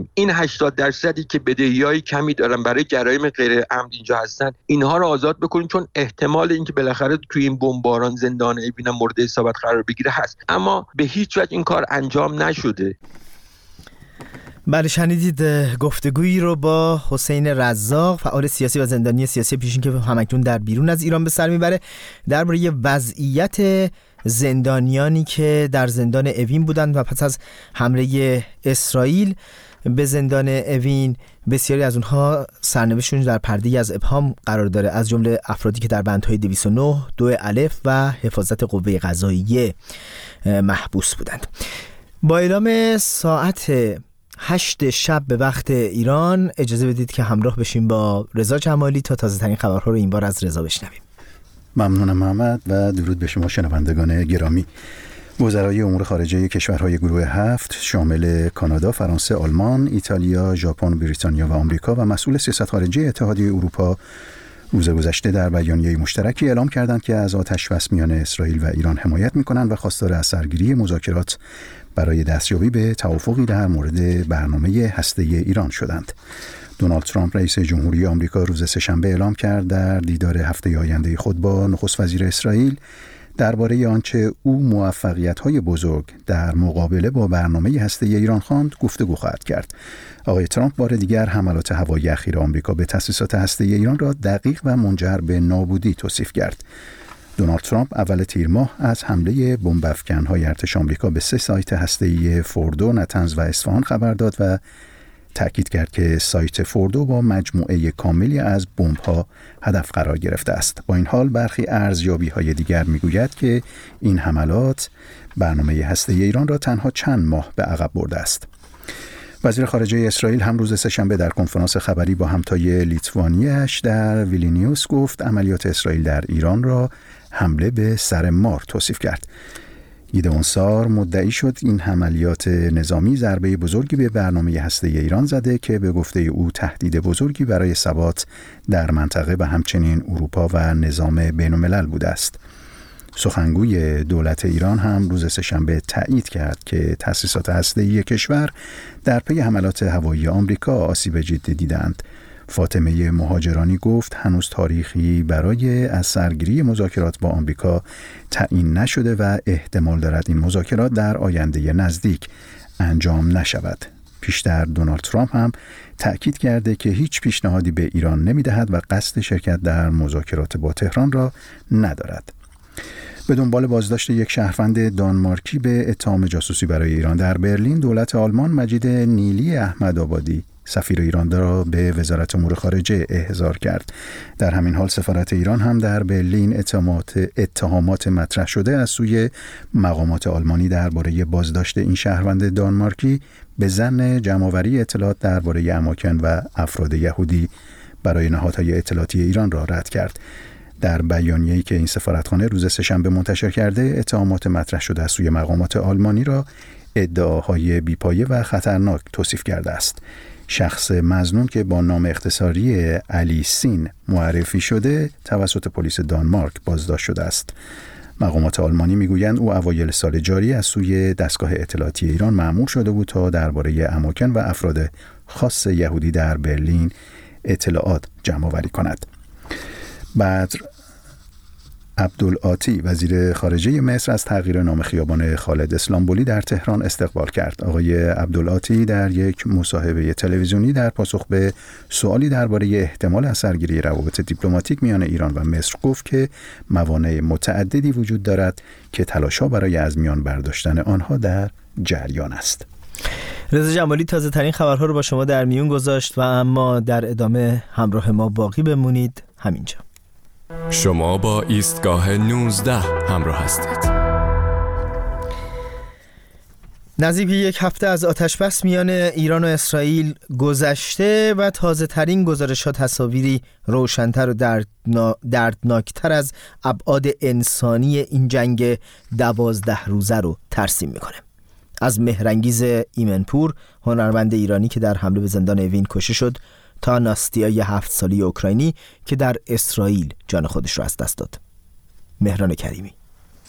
این هشتاد درصدی که بدهیای کمی دارن برای جرایم غیر عمد اینجا هستن، اینها رو آزاد بکنیم، چون احتمال اینکه بالاخره توی این بمباران زندان اوین مورد اصابت قرار بگیره هست. اما به هیچ وجه این کار انجام نشده. بله، شنیدید گفتگویی رو با حسین رزاق، فعال سیاسی و زندانی سیاسی پیشین که همکنون در بیرون از ایران به سر میبره، درباره وضعیت زندانیانی که در زندان اوین بودند و پس از حمله اسرائیل به زندان اوین بسیاری از اونها سرنوشتشون در پرده‌ای از ابهام قرار داره، از جمله افرادی که در بندهای دویست و نه، دو الف و حفاظت قوه قضاییه محبوس بودند. با اعلام ساعت هشت شب به وقت ایران اجازه بدید که همراه بشیم با رضا جمالی تا تازه ترین خبرها رو این بار از رضا بشنویم. ممنونم محمد و درود به شما شنوندگان گرامی. وزرای امور خارجه کشورهای گروه هفت شامل کانادا، فرانسه، آلمان، ایتالیا، ژاپن، بریتانیا و آمریکا و مسئول سیاست خارجی اتحادیه اروپا روز گذشته در بیانیه مشترکی اعلام کردند که از آتش‌بس میان اسرائیل و ایران حمایت می‌کنند و خواستار از سرگیری مذاکرات برای دستیابی به توافقی در مورد برنامه هسته‌ای ایران شدند. دونالد ترامپ رئیس جمهوری آمریکا روز سه‌شنبه اعلام کرد در دیدار هفته آینده خود با نخست وزیر اسرائیل درباره آنچه او موفقیت‌های بزرگ در مقابله با برنامه هسته‌ای ایران خواند گفتگو خواهد کرد. آقای ترامپ بار دیگر حملات هوایی اخیر آمریکا به تأسیسات هسته‌ای ایران را دقیق و منجر به نابودی توصیف کرد. دونالد ترامپ اول تیر ماه از حمله بمب افکن‌های ارتش آمریکا به سه سایت هسته‌ای فوردو، نتنز و اصفهان خبر داد و تأکید کرد که سایت فوردو با مجموعه کاملی از بمب‌ها هدف قرار گرفته است. با این حال برخی ارزیابی‌های دیگر می‌گوید که این حملات برنامه هسته‌ای ایران را تنها چند ماه به عقب برده است. وزیر خارجه اسرائیل هم روز سه‌شنبه در کنفرانس خبری با همتای لیتوانیش در ویلنیوس گفت عملیات اسرائیل در ایران را حمله به سر مار توصیف کرد. گیدئون سار مدعی شد این عملیات نظامی ضربه بزرگی به برنامه هسته‌ای ایران زده که به گفته او تهدید بزرگی برای ثبات در منطقه و همچنین اروپا و نظام بین‌الملل بوده است. سخنگوی دولت ایران هم روز سه‌شنبه تایید کرد که تأسیسات هسته‌ای کشور در پی حملات هوایی آمریکا آسیب جدی دیدند. فاطمه مهاجرانی گفت هنوز تاریخی برای از سرگیری مذاکرات با آمریکا تعیین نشده و احتمال دارد این مذاکرات در آینده نزدیک انجام نشود. پیشتر دونالد ترامپ هم تأکید کرده که هیچ پیشنهادی به ایران نمی‌دهد و قصد شرکت در مذاکرات با تهران را ندارد. به دنبال بازداشت یک شهروند دانمارکی به اتهام جاسوسی برای ایران در برلین، دولت آلمان مجید نیلی احمدآبادی سفیر ایران را به وزارت امور خارجه احضار کرد. در همین حال سفارت ایران هم در برلین اتهامات اتهامات مطرح شده از سوی مقامات آلمانی درباره بازداشت این شهروند دانمارکی به ظن جمع‌آوری اطلاعات درباره اماکن و افراد یهودی برای نهادهای اطلاعاتی ایران را رد کرد. در بیانیه‌ای که این سفارتخانه روز سه‌شنبه منتشر کرده، اتهامات مطرح شده از سوی مقامات آلمانی را ادعاهای بی‌پایه و خطرناک توصیف کرده است. شخص مظنون که با نام اختصاری علی سین معرفی شده توسط پلیس دانمارک بازداشت شده است. مقامات آلمانی میگویند او اوایل سال جاری از سوی دستگاه اطلاعاتی ایران مأمور شده بود تا درباره اماکن و افراد خاص یهودی در برلین اطلاعات جمع‌آوری کند. بدر عبدالعاطی وزیر خارجه مصر از تغییر نام خیابان خالد اسلامبولی در تهران استقبال کرد. آقای عبدالعاطی در یک مصاحبه تلویزیونی در پاسخ به سوالی درباره احتمال اثرگیری روابط دیپلماتیک میان ایران و مصر گفت که موانع متعددی وجود دارد که تلاش‌ها برای از میان برداشتن آنها در جریان است. رضا جمالی تازه ترین خبرها رو با شما در میون گذاشت و اما در ادامه همراه ما باقی بمونید همینجا. شما با ایستگاه نوزده همراه هستید. نزدیک یک هفته از آتش‌بس میان ایران و اسرائیل گذشته و تازه ترین گزارش‌ها تصاویری روشن‌تر و دردنا... دردناکتر از ابعاد انسانی این جنگ دوازده روزه رو ترسیم میکنه. از مهرانگیز ایمنپور، هنرمند ایرانی که در حمله به زندان اوین کشته شد، تا ناستیای هفت سالی اوکراینی که در اسرائیل جان خودش را از دست داد. مهران کریمی.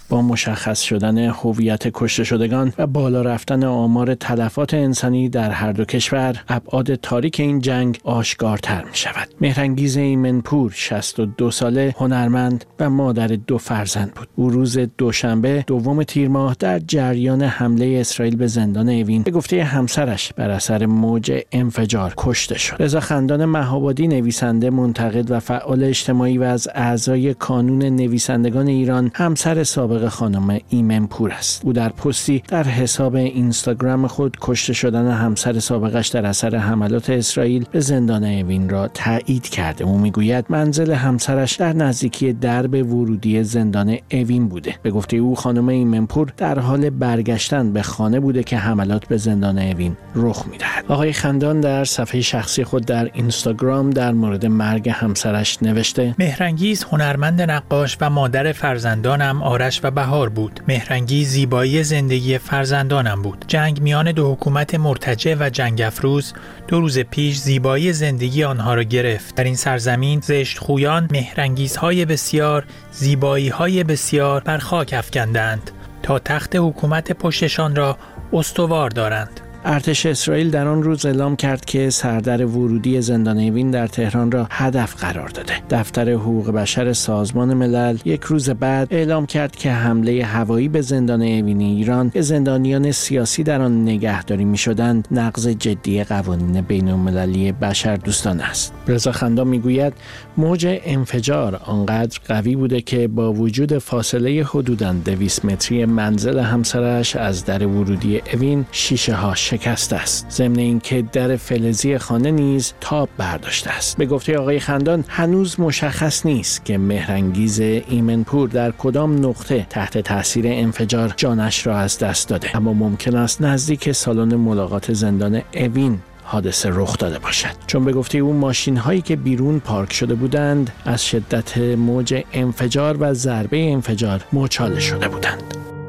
با مشخص شدن هویت کشته شدگان و بالا رفتن آمار تلفات انسانی در هر دو کشور، ابعاد تاریک این جنگ آشکارتر می شود. مهرانگیز ایمنپور، شصت و دو ساله، هنرمند و مادر دو فرزند بود. او روز دوشنبه دوم تیر ماه در جریان حمله اسرائیل به زندان اوین به گفته همسرش بر اثر موج انفجار کشته شد. رضا خندان مهابادی، نویسنده، منتقد و فعال اجتماعی و از اعضای کانون نویسندگان ایران، همسر سابق خانم ایمنپور است. او در پستی در حساب اینستاگرام خود کشته شدن همسر سابقش در اثر حملات اسرائیل به زندان اوین را تایید کرده. او میگوید منزل همسرش در نزدیکی درب ورودی زندان اوین بوده. به گفته او خانم ایمنپور در حال برگشتن به خانه بوده که حملات به زندان اوین رخ می‌دهد. آقای خندان در صفحه شخصی خود در اینستاگرام در مورد مرگ همسرش نوشته: مهرانگیز هنرمند نقاش و مادر فرزندانم آرش و بهار بود. مهرانگیز زیبایی زندگی فرزندانم بود. جنگ میان دو حکومت مرتجع و جنگ افروز دو روز پیش زیبایی زندگی آنها را گرفت. در این سرزمین زشتخویان مهرانگیزهای بسیار، زیبایی‌های بسیار بر خاک افکندند تا تخت حکومت پشتشان را استوار دارند. ارتش اسرائیل در آن روز اعلام کرد که سردر ورودی زندان اوین در تهران را هدف قرار داده. دفتر حقوق بشر سازمان ملل یک روز بعد اعلام کرد که حمله هوایی به زندان اوین ایران که زندانیان سیاسی در آن نگهداری می‌شدند نقض جدی قوانین بین‌المللی بشردوستانه است. رضا خندان میگوید موج انفجار آنقدر قوی بوده که با وجود فاصله حدوداً دویست متری منزل همسرش از در ورودی اوین شیشه ها شکسته است. ضمن اینکه در فلزی خانه نیز تاب برداشته است. به گفته آقای خندان هنوز مشخص نیست که مهرانگیز ایمنپور در کدام نقطه تحت تاثیر انفجار جانش را از دست داده، اما ممکن است نزدیک سالن ملاقات زندان اوین حادثه رخ داده باشد، چون به گفته او ماشین هایی که بیرون پارک شده بودند از شدت موج انفجار و ضربه انفجار مچاله شده بودند.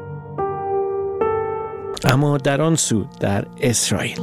اما در آن سو در اسرائیل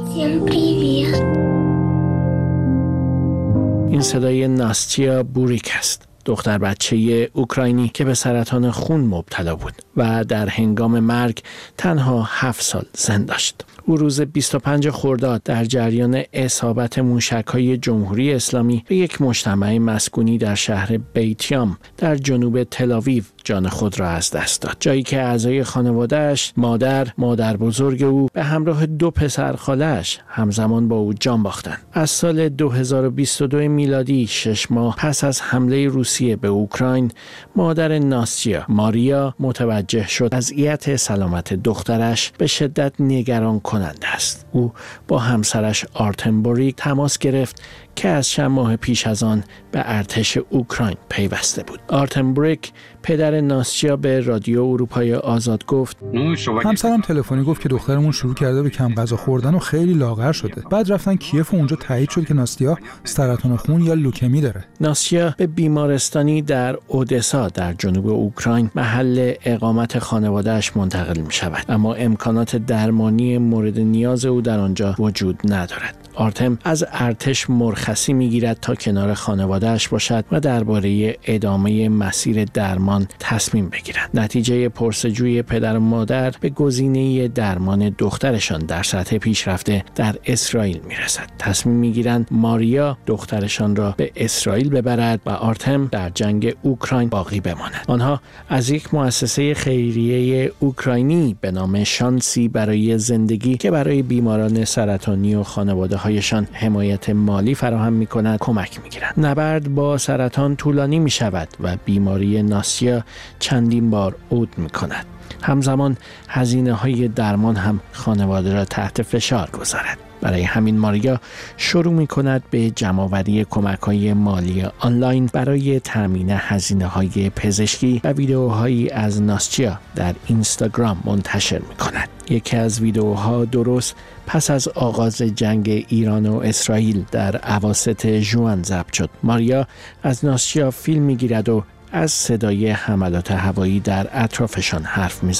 این صدای ناستیا بوریک است، دختر بچه اوکراینی که به سرطان خون مبتلا بود و در هنگام مرگ تنها هفت سال سن داشت. او روز بیست و پنج خرداد در جریان اصابت موشک‌های جمهوری اسلامی به یک مجتمع مسکونی در شهر بیتیام در جنوب تل‌آویو جان خود را از دست داد، جایی که اعضای خانواده‌اش، مادر، مادر بزرگ او به همراه دو پسر خاله‌اش همزمان با او جان باختند. از سال دو هزار و بیست و دو میلادی، شش ماه پس از حمله روسیه به اوکراین، مادر ناستیا، ماریا، متوجه شد وضعیت سلامت دخترش به شدت نگران کننده است. او با همسرش آرتم بوریک تماس گرفت که از چند ماه پیش از آن به ارتش اوکراین پیوسته بود. آرتم بوریک، پدر ناستیا، به رادیو اروپای آزاد گفت: همسرم تلفنی گفت که دخترمون شروع کرده به کم غذا خوردن و خیلی لاغر شده. بعد رفتن کیف و اونجا تایید شد که ناستیا سرطان خون یا لوکمی داره. ناستیا به بیمارستانی در اودسا در جنوب اوکراین، محل اقامت خانواده‌اش، منتقل می شود، اما امکانات درمانی مورد نیاز او در آنجا وجود ندارد. آرتم از ارتش مرخصی میگیرد تا کنار خانواده‌اش باشد و درباره ادامه مسیر درمان تصمیم بگیرد. نتیجه پرسجوی پدر و مادر به گزینه درمان دخترشان در سطح پیشرفته در اسرائیل میرسد. تصمیم میگیرند ماریا دخترشان را به اسرائیل ببرد و آرتم در جنگ اوکراین باقی بماند. آنها از یک مؤسسه خیریه اوکراینی به نام شانسی برای زندگی که برای بیماران سرطانی و خانواده هایشان حمایت مالی فراهم می کند کمک می گیرند. نبرد با سرطان طولانی می شود و بیماری ناستیا چندین بار عود می کند. همزمان هزینه های درمان هم خانواده را تحت فشار گذارد. برای همین ماریا شروع می کند به جمع‌آوری کمک‌های مالی آنلاین برای تامین هزینه‌های پزشکی و ویدیوهایی از ناستیا در اینستاگرام منتشر می کند. یکی از ویدیوها درست پس از آغاز جنگ ایران و اسرائیل در اواسط ژوئن ضبط شد. ماریا از ناستیا فیلم می‌گیرد و از صدای حملات هوایی در اطرافشان حرف می‌زنند.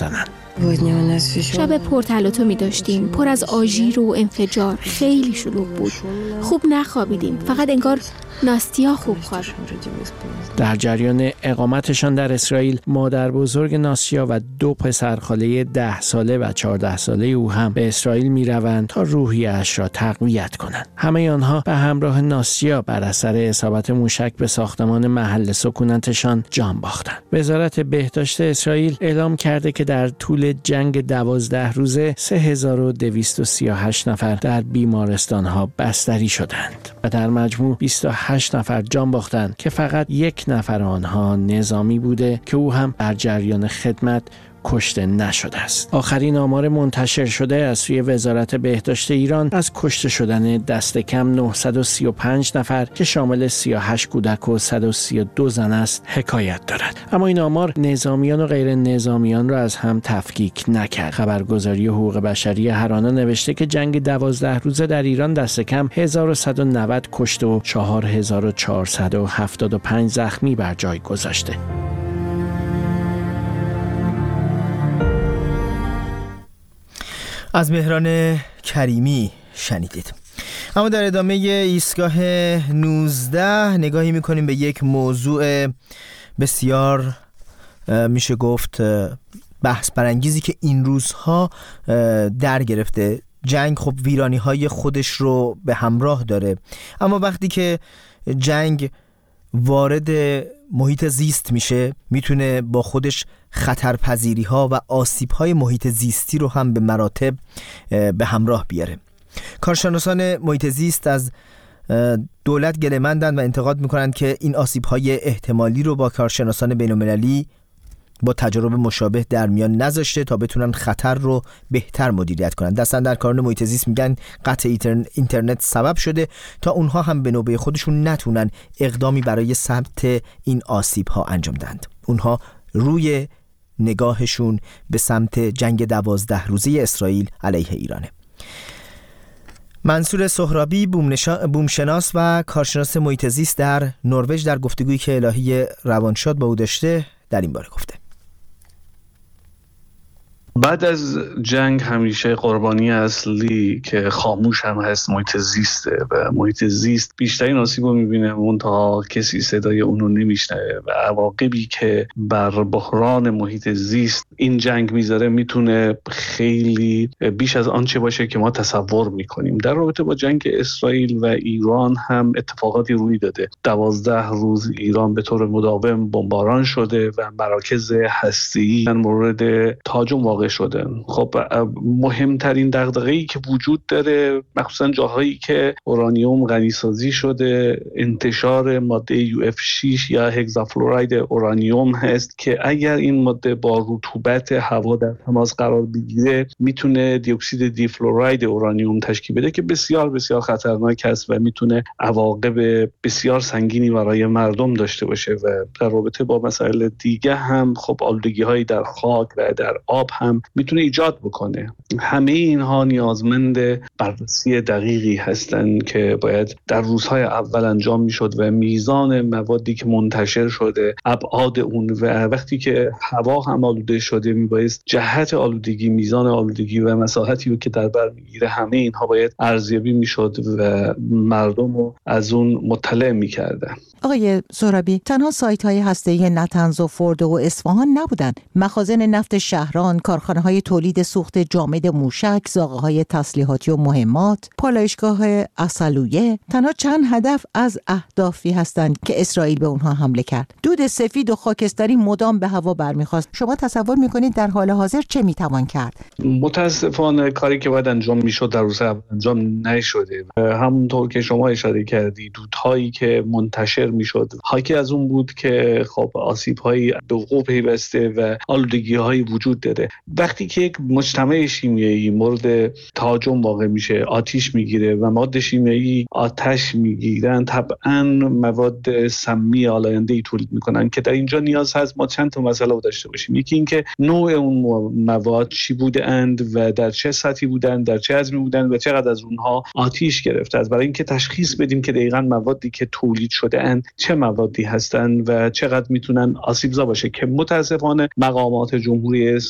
شب پرتلاطمی می داشتیم، پر از آژیر و انفجار، خیلی شلوغ بود. خوب نخوابیدیم، فقط انگار ناستیا خوب خواب. در جریان اقامتشان در اسرائیل، مادر بزرگ ناستیا و دو پسرخاله ده ساله و چهارده ساله او هم به اسرائیل می روند تا روحیه‌اش را تقویت کنند. همه آنها به همراه ناستیا بر اثر اصابت موشک به ساختمان محل سکونتشان جان باختند. وزارت بهداشت اسرائیل اعلام کرده که در طول جنگ دوازده روزه سه هزار و دویست و سی و هشت نفر در بیمارستان‌ها بستری شدند و در مجموع بیست و هشت نفر جان باختند که فقط یک نفر آنها نظامی بوده که او هم در جریان خدمت کشته نشده است. آخرین آمار منتشر شده از سوی وزارت بهداشت ایران از کشته شدن دست کم نهصد و سی و پنج نفر که شامل سی و هشت کودک و صد و سی و دو زن است حکایت دارد. اما این آمار نظامیان و غیر نظامیان را از هم تفکیک نکرد. خبرگزاری حقوق بشری هرانا نوشته که جنگ دوازده روزه در ایران دست کم هزار و صد و نود کشته و چهار هزار و چهارصد و هفتاد و پنج زخمی بر جای گذاشته. از مهران کریمی شنیدید. اما در ادامه ایستگاه نوزده نگاهی میکنیم به یک موضوع بسیار میشه گفت بحث برانگیزی که این روزها در گرفته. جنگ خب ویرانی های خودش رو به همراه داره، اما وقتی که جنگ وارد محیط زیست میشه میتونه با خودش خطرپذیری ها و آسیب های محیط زیستی رو هم به مراتب به همراه بیاره. کارشناسان محیط زیست از دولت گله‌مندند و انتقاد میکنند که این آسیب های احتمالی رو با کارشناسان بین‌المللی با تجربه مشابه در میان نذاشته تا بتونن خطر رو بهتر مدیریت کنن. دستن در کاران محیط زیست میگن قطع اینترنت سبب شده تا اونها هم به نوبه خودشون نتونن اقدامی برای ثبت این آسیب ها انجام دهند. اونها روی نگاهشون به سمت جنگ دوازده روزه اسرائیل علیه ایرانه. منصور سهرابی بومشناس و کارشناس محیط زیست در نروژ در گفتگویی که الهی روانشاد با او داشته در این باره گفته: بعد از جنگ همیشه قربانی اصلی که خاموش هم هست محیط زیسته و محیط زیست بیشترین آسیب رو میبینه منتها کسی صدای اونو نمیشنوه و عواقبی که بر بحران محیط زیست این جنگ میذاره میتونه خیلی بیش از آنچه باشه که ما تصور میکنیم. در رابطه با جنگ اسرائیل و ایران هم اتفاقاتی روی داده. دوازده روز ایران به طور مداوم بمباران شده و مراکز هسته‌ای مورد تهاجم واقع شده. خب مهمترین دغدغه‌ای که وجود داره مخصوصا جاهایی که اورانیوم غنی سازی شده انتشار ماده یو اف شش یا هگزافلوراید اورانیوم هست که اگر این ماده با رطوبت هوا در تماس قرار بگیره میتونه دی اکسید دی فلوراید اورانیوم تشکیل بده که بسیار بسیار خطرناک است و میتونه عواقب بسیار سنگینی برای مردم داشته باشه. و در رابطه با مسائل دیگه هم خب آلودگی‌های در خاک و در آب هم میتونه ایجاد بکنه. همه اینها نیازمند بررسی دقیقی هستند که باید در روزهای اول انجام میشد و میزان موادی که منتشر شده، ابعاد اون و وقتی که هوا هم آلوده شده میبایست جهت آلودگی، میزان آلودگی و مساحتی رو که در بر میگیره همه اینها باید ارزیابی میشد و مردم رو از اون مطلع میکردن. آقای سهرابی، تنها سایت‌های هسته‌ای نتنز و فورد و اصفهان نبودند. مخازن نفت شهران، کارخانه‌های تولید سوخت جامد موشک، زاغه‌های تسلیحاتی و مهمات، پالایشگاه اصلویه تنها چند هدف از اهدافی هستند که اسرائیل به اونها حمله کرد. دود سفید و خاکستری مدام به هوا برمیخواست. شما تصور می‌کنید در حال حاضر چه می‌توان کرد؟ متأسفانه کاری که باید انجام می‌شد در روز اول انجام نشده. همونطور که شما اشاره کردید، دودهایی که منتشر میشد حاکی از اون بود که خب آسیب‌هایی به وقوع پیوسته و آلودگی‌هایی وجود داره. وقتی که یک مجتمع شیمیایی مورد تهاجم واقع میشه، آتش میگیره و مواد شیمیایی آتش میگیرن، طبعاً مواد سمی آلاینده‌ای تولید میکنن که در اینجا نیاز هست ما چند تا مسئله رو داشته باشیم. یکی اینکه نوع اون مواد چی بودند و در چه سطحی بودند، در چه حجمی بودند و چقدر از اونها آتش گرفته است، برای اینکه تشخیص بدیم که دقیقاً موادی که تولید شده اند چه موادی هستند و چقدر میتونن آسیبزا باشه. که متاسفانه مقامات جمهوری اسلامی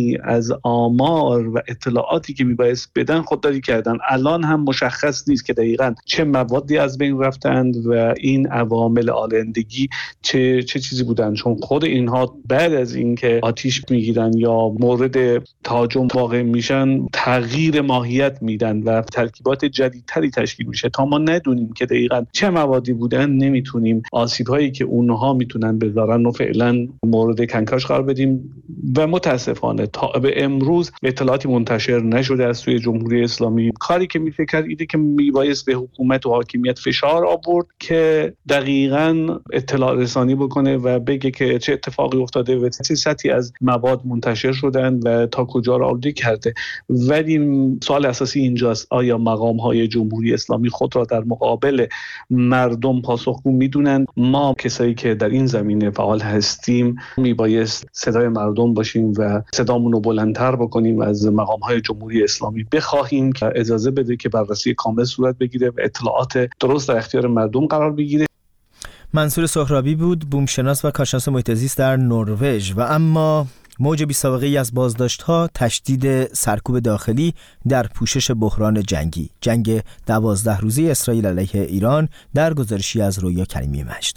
کمی از آمار و اطلاعاتی که میبایست بدن خودداری کردن. الان هم مشخص نیست که دقیقاً چه موادی از بین رفتند و این عوامل آلندگی چه چه چیزی بودن، چون خود اینها بعد از اینکه آتیش میگیرن یا مورد تهاجم واقع میشن تغییر ماهیت میدن و ترکیبات جدیدتری تشکیل میشه. تا ما ندونیم که دقیقاً چه موادی بودن نمیتونیم آسیب‌هایی که اونها میتونن بذارن و فعلا مورد کنکاش قرار بدیم و متاسفانه تا به امروز اطلاعاتی منتشر نشده از سوی جمهوری اسلامی. کاری که میشه کرد اینه که میبایست به حکومت و حاکمیت فشار آورد که دقیقاً اطلاع رسانی بکنه و بگه که چه اتفاقی افتاده و چه سطحی از مواد منتشر شدن و تا کجا را آلوده کرده. ولی سوال اساسی اینجاست آیا مقام‌های جمهوری اسلامی خود را در مقابل مردم پاسخگو میدونن؟ ما کسایی که در این زمینه فعال هستیم میبایست صدای مردم باشیم و صدامون رو بلندتر بکنیم و از مقام‌های جمهوری اسلامی بخواهیم که اجازه بده که بررسی کامل صورت بگیره و اطلاعات درست در اختیار مردم قرار بگیره. منصور سهرابی بود، بومشناس و کارشناس محیط زیست در نروژ. و اما موج بی سابقه ای از بازداشت‌ها، تشدید سرکوب داخلی در پوشش بحران جنگی، جنگ دوازده روزه اسرائیل علیه ایران در گزارشی از رویا کریمی مجد.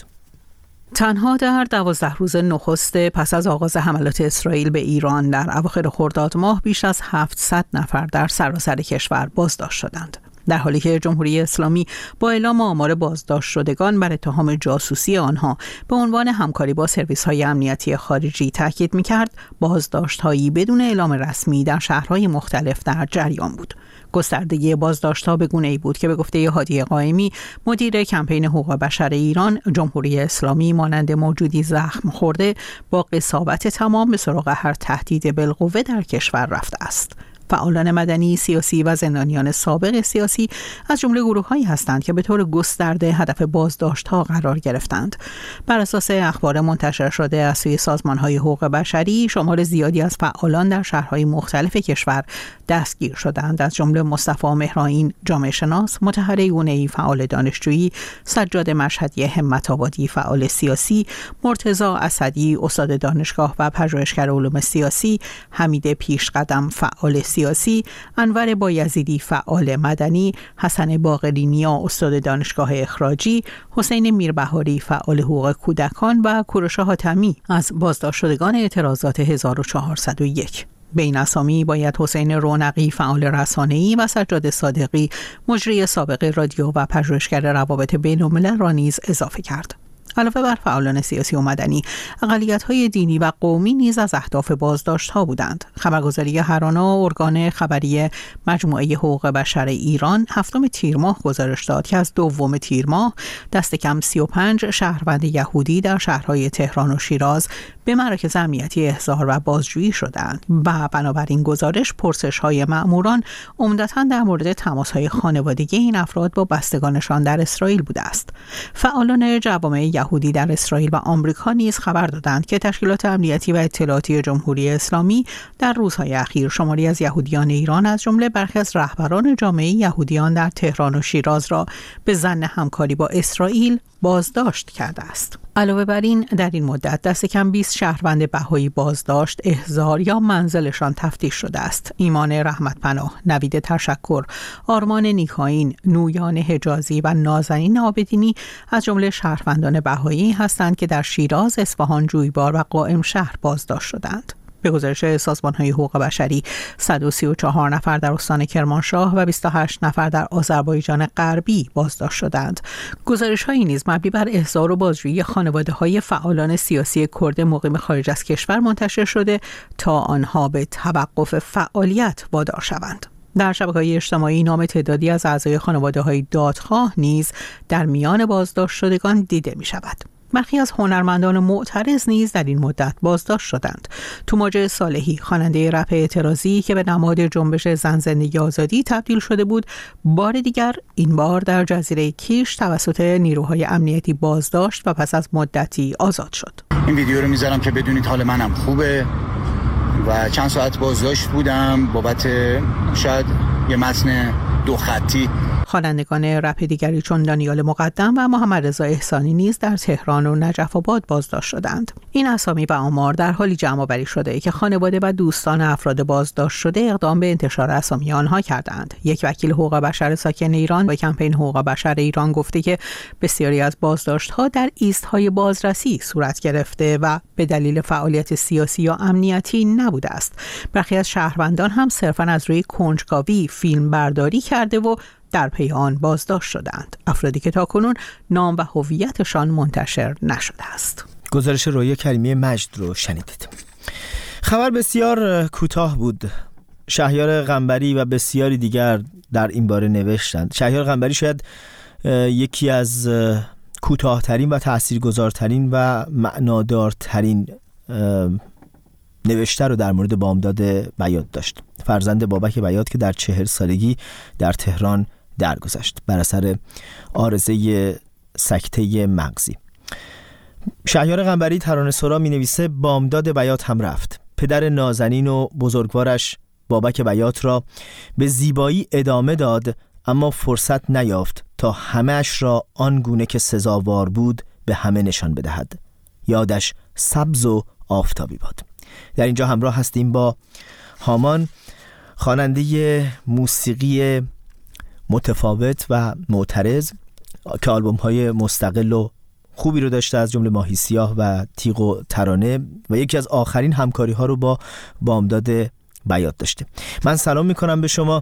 تنها در دوازده روز نخست پس از آغاز حملات اسرائیل به ایران در اواخر خرداد ماه بیش از هفتصد نفر در سراسر کشور بازداشت شدند، در حالی که جمهوری اسلامی با اعلام آمار بازداشت شدگان بر اتهام جاسوسی آنها به عنوان همکاری با سرویس‌های امنیتی خارجی تاکید می‌کرد، بازداشت‌هایی بدون اعلام رسمی در شهرهای مختلف در جریان بود. گستردگی بازداشت‌ها به گونه‌ای بود که به گفته هادی قائمی، مدیر کمپین حقوق بشر ایران، جمهوری اسلامی مانند موجودی زخم خورده با قساوت تمام به سراغ هر تهدید بالقوه در کشور رفته است. فعالان مدنی، سیاسی و زندانیان سابق سیاسی از جمله گروه‌هایی هستند که به طور گسترده هدف بازداشت‌ها قرار گرفتند. بر اساس اخبار منتشر شده از سوی سازمان‌های حقوق بشری، شمار زیادی از فعالان در شهرهای مختلف کشور دستگیر شدند، از جمله مصطفی مهرائین، جامعه شناس، مطهر گونه‌ای فعال دانشجویی، سجاد مشهدی همت آبادی فعال سیاسی، مرتضی اسدی استاد دانشگاه و پژوهشگر علوم سیاسی، حمید پیشقدم فعال سیاسی، انور بایزیدی فعال مدنی، حسن باقرینیا استاد دانشگاه اخراجی، حسین میربهاری فعال حقوق کودکان و کوروش حاتمی از بازداشت شدگان اعتراضات هزار و چهارصد و یک. به این اسامی باید حسین رونقی فعال رسانه‌ای و سجاد صادقی مجری سابق رادیو و پژوهشگر روابط بین‌الملل را نیز اضافه کرد. علاوه بر فعالان سیاسی و مدنی، اقلیت‌های دینی و قومی نیز از اهداف بازداشت‌ها بودند. خبرگزاری هرانا، ارگان خبری مجموعه حقوق بشر ایران، هفتم تیر ماه گزارش داد که از دوم تیر ماه دست کم سی و پنج شهروند یهودی در شهرهای تهران و شیراز به مراکز امنیتی احضار و بازجویی شدند و بنابراین گزارش پرسش‌های مأموران عمدتاً در مورد تماس‌های خانوادگی این افراد با بستگانشان در اسرائیل بوده است. فعالان جوامع یهودی در اسرائیل و آمریکا نیز خبر دادند که تشکیلات امنیتی و اطلاعاتی جمهوری اسلامی در روزهای اخیر شماری از یهودیان ایران از جمله برخی از رهبران جامعه یهودیان در تهران و شیراز را به ظن همکاری با اسرائیل بازداشت کرده است. علاوه بر این، در این مدت دست کم بیست شهروند بهایی بازداشت، احضار یا منزلشان تفتیش شده است. ایمان رحمت پناه، نوید تشکر، آرمان نیکاین، نویان حجازی و نازنین آبدینی از جمله شهروندان بهایی هستند که در شیراز، اصفهان، جویبار و قائم شهر بازداشت شدند. به گزارش سازمان‌های حقوق بشری، صد و سی و چهار نفر در استان کرمانشاه و بیست و هشت نفر در آذربایجان غربی بازداشت شدند. گزارش‌هایی نیز مبنی بر احضار و بازجویی خانواده‌های فعالان سیاسی کرد مقیم خارج از کشور منتشر شده تا آنها به توقف فعالیت وادار شوند. در شبکه‌های اجتماعی نام تعدادی از اعضای خانواده‌های دادخواه نیز در میان بازداشت شدگان دیده می‌شود. برخی از هنرمندان معترض نیز در این مدت بازداشت شدند. توماج صالحی، خواننده رپ اعتراضی که به نماد جنبش زن زندگی آزادی تبدیل شده بود، بار دیگر این بار در جزیره کیش توسط نیروهای امنیتی بازداشت و پس از مدتی آزاد شد. این ویدیو رو میذارم که بدونید حال منم خوبه و چند ساعت بازداشت بودم بابت شاید یه متن دو خطی خوانندگان رپ دیگری چون دانیال مقدم و محمد رضا احسانی نیز در تهران و نجف آباد بازداشت شدند. این اسامی و آمار در حالی جمع‌آوری شده که خانواده و دوستان افراد بازداشت شده اقدام به انتشار اسامی آنها کردند. یک وکیل حقوق بشر ساکن ایران به کمپین حقوق بشر ایران گفته که بسیاری از بازداشت‌ها در ایست‌های بازرسی صورت گرفته و به دلیل فعالیت سیاسی یا امنیتی نبوده است. برخی از شهروندان هم صرفاً از روی کنجکاوی فیلم برداری کرده و در پی آن بازداشت شدند. افرادی که تاکنون نام و هویتشان منتشر نشده است. گزارش رویا کریمی مجد رو شنیدید. خبر بسیار کوتاه بود. شهریار قنبری و بسیاری دیگر در این باره نوشتند. شهریار قنبری شاید یکی از کوتاه‌ترین و تاثیرگذارترین و معنادارترین نوشته رو در مورد بامداد بیات داشت. فرزند بابک بیات که در چهل سالگی در تهران درگذشت بر اثر عارضه سکته مغزی. شهریار قنبری ترانه‌سرا می‌نویسه بامداد بیات هم رفت. پدر نازنین و بزرگوارش بابک بیات را به زیبایی ادامه داد، اما فرصت نیافت تا همه‌اش را آنگونه که سزاوار بود به همه نشان بدهد. یادش سبز و آفتابی باد. در اینجا همراه هستیم با هامان، خواننده موسیقی متفاوت و معترض که آلبوم‌های مستقل و خوبی رو داشته، از جمله ماهی سیاه و تیغ و ترانه، و یکی از آخرین همکاری‌ها رو با بامداد بیات داشته. من سلام میکنم به شما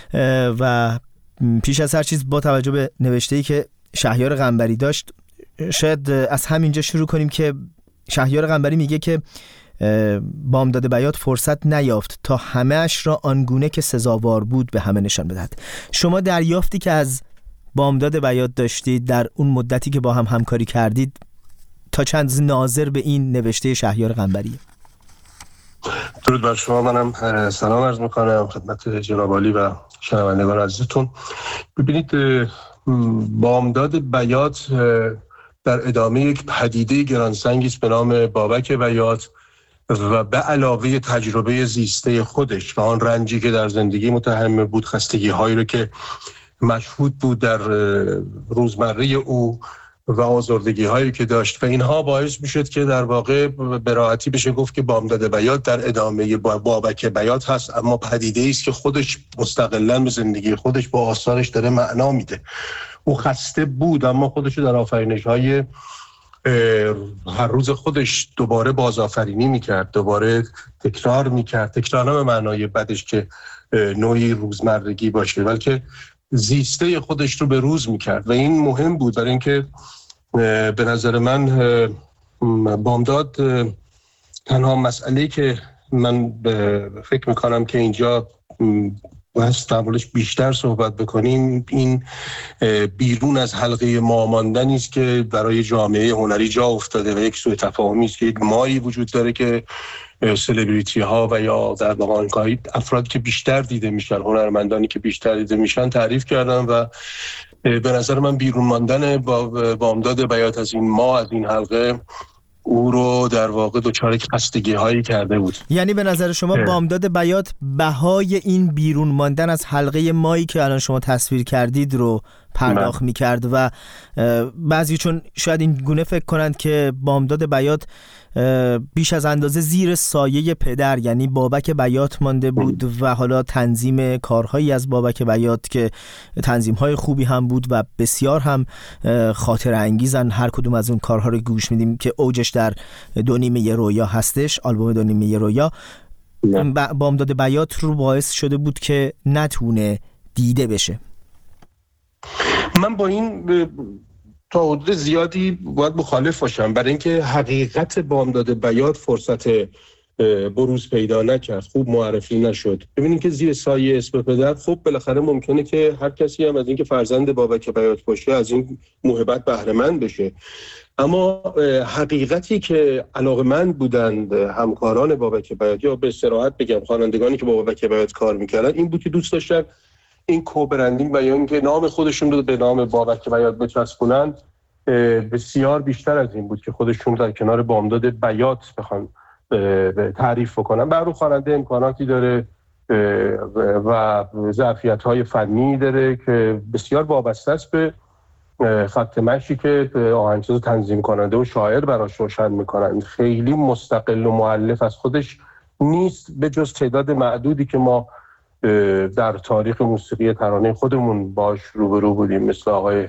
و پیش از هر چیز با توجه به نوشته‌ای که شهریار قنبری داشت شاید از همینجا شروع کنیم که شهریار قنبری میگه که بامداد بیات فرصت نیافت تا همه‌اش را آنگونه که سزاوار بود به همه نشان بدهد. شما دریافتی که از بامداد بیات داشتید در اون مدتی که با هم همکاری کردید تا چند ناظر به این نوشته شهریار قنبری؟ درود بر شما. منم سلام عرض میکنم خدمت جناب عالی و شنوندگان عزیزتون. ببینید، بامداد بیات در ادامه یک پدیده گرانسنگی است به نام بابک بیات و به علاوه تجربه زیسته خودش و آن رنجی که در زندگی متحمل بود، خستگی هایی رو که مشهود بود در روزمره او و آزردگی هایی که داشت و اینها باعث میشد که در واقع به راحتی بشه گفت که بامداد بیات در ادامه بابک بیات هست، اما پدیده است که خودش مستقلاً به زندگی خودش با آثارش داره معنا میده. او خسته بود اما خودش در آفرینش های هر روز خودش دوباره بازآفرینی میکرد، دوباره تکرار میکرد. تکرار نه به معنای بدش که نوعی روزمرگی باشه، بلکه زیسته خودش رو به روز میکرد و این مهم بود. برای اینکه به نظر من بامداد تنها مسئله‌ای که من فکر میکنم که اینجا باید در موردش بیشتر صحبت بکنیم، این بیرون از حلقه ما ماندنی است که برای جامعه هنری جا افتاده و یک سوء تفاهمی است که یک مایی وجود داره که سلبریتی ها و یا در واقع افرادی که بیشتر دیده میشن، هنرمندانی که بیشتر دیده میشن تعریف کردن و به نظر من بیرون ماندن با بامداد بیات از این ما، از این حلقه، او رو در واقع دچار خستگی هایی کرده بود. یعنی به نظر شما بامداد بیات بهای این بیرون ماندن از حلقه مایی که الان شما تصویر کردید رو پرداخت می‌کرد و بعضی چون شاید این گونه فکر کنند که بامداد بیات بیش از اندازه زیر سایه پدر یعنی بابک بیات مانده بود و حالا تنظیم کارهایی از بابک بیات که تنظیم‌های خوبی هم بود و بسیار هم خاطره انگیزن. هر کدوم از اون کارها رو گوش میدیم که اوجش در دو نیمه رویا هستش، آلبوم دو نیمه رویا. بامداد بیات رو باعث شده بود که نتونه دیده بشه. من با این تا حدود زیادی باید مخالف باشم، برای اینکه حقیقت بامداد بیات فرصت بروز پیدا نکرد، خوب معرفی نشد. ببینید که زیر سایه اسم پدر، خب بالاخره ممکنه که هر کسی هم از اینکه فرزند بابک بیات باشه از این موهبت بهره مند بشه، اما حقیقتی که علاقه‌مند بودند همکاران بابک بیات یا به صراحت بگم خوانندگانی که با بابک بیات کار میکردن این بود که دوست داشتن این کوبرندینگ و یا اینکه نام خودشون رو به نام بابک بیات بچسبونن بسیار بیشتر از این بود که خودشون در کنار بامداد بیات بخوان تعریف بکنن. برای خواننده امکاناتی داره و ظرفیت‌های فنی داره که بسیار وابسته است به خط مشی که آهنگساز تنظیم کننده و شاعر براش روشن میکنن. خیلی مستقل و مؤلف از خودش نیست به جز تعداد معدودی که ما در تاریخ موسیقی ترانه خودمون باش روبرو بودیم، مثل آقای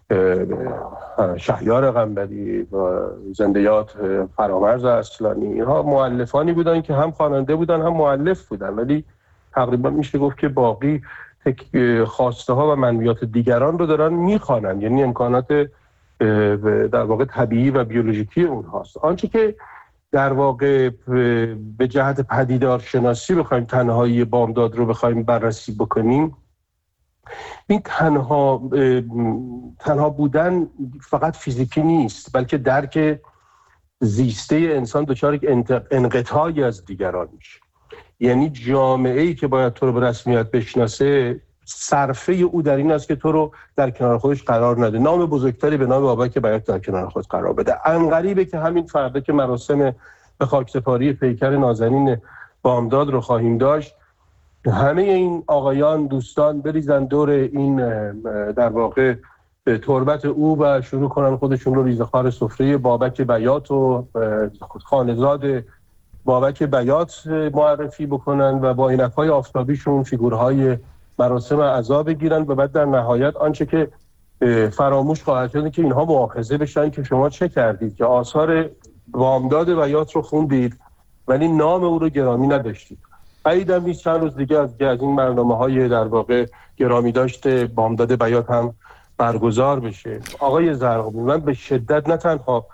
شهریار قنبری و زندیات فرامرز اصلانی. اینها مؤلفانی بودن که هم خواننده بودن هم مؤلف بودن، ولی تقریبا میشه گفت که باقی خواسته ها و منویات دیگران رو دارن میخوانن، یعنی امکانات در واقع طبیعی و بیولوژیکی اونهاست. آنچه که در واقع به جهت پدیدار شناسی بخوایم تنهایی بامداد رو بخوایم بررسی بکنیم، این تنها تنها بودن فقط فیزیکی نیست، بلکه درک زیسته انسان دچار یک انقطاعی از دیگران میشه. یعنی جامعه‌ای که باید تو رو به رسمیت بشناسه، صرفه او در این است که تو رو در کنار خودش قرار نده، نام بزرگتری به نام بابک بیات در کنار خود قرار بده. غریبه که همین فردا که مراسم به خاکسپاری پیکر نازنین بامداد رو خواهیم داشت، همه این آقایان دوستان بریزن دور این در واقع تربت او و شروع کنن خودشون رو ریزخوار سفره بابک بیات و خانزاد بابک بیات معرفی بکنن و با عینک‌های آفتابیشون فیگورهای مراسم عزا بگیرن و بعد در نهایت آنچه که فراموش خواهد شد که اینها مؤاخذه بشن که شما چه کردید که آثار بامداد بیات رو خوندید ولی نام او رو گرامی نداشتید. عیدم نیست چند روز دیگه از, از این برنامه‌های در واقع گرامی داشته بامداد بیات هم برگزار بشه. آقای زرقامی، من به شدت نه تنها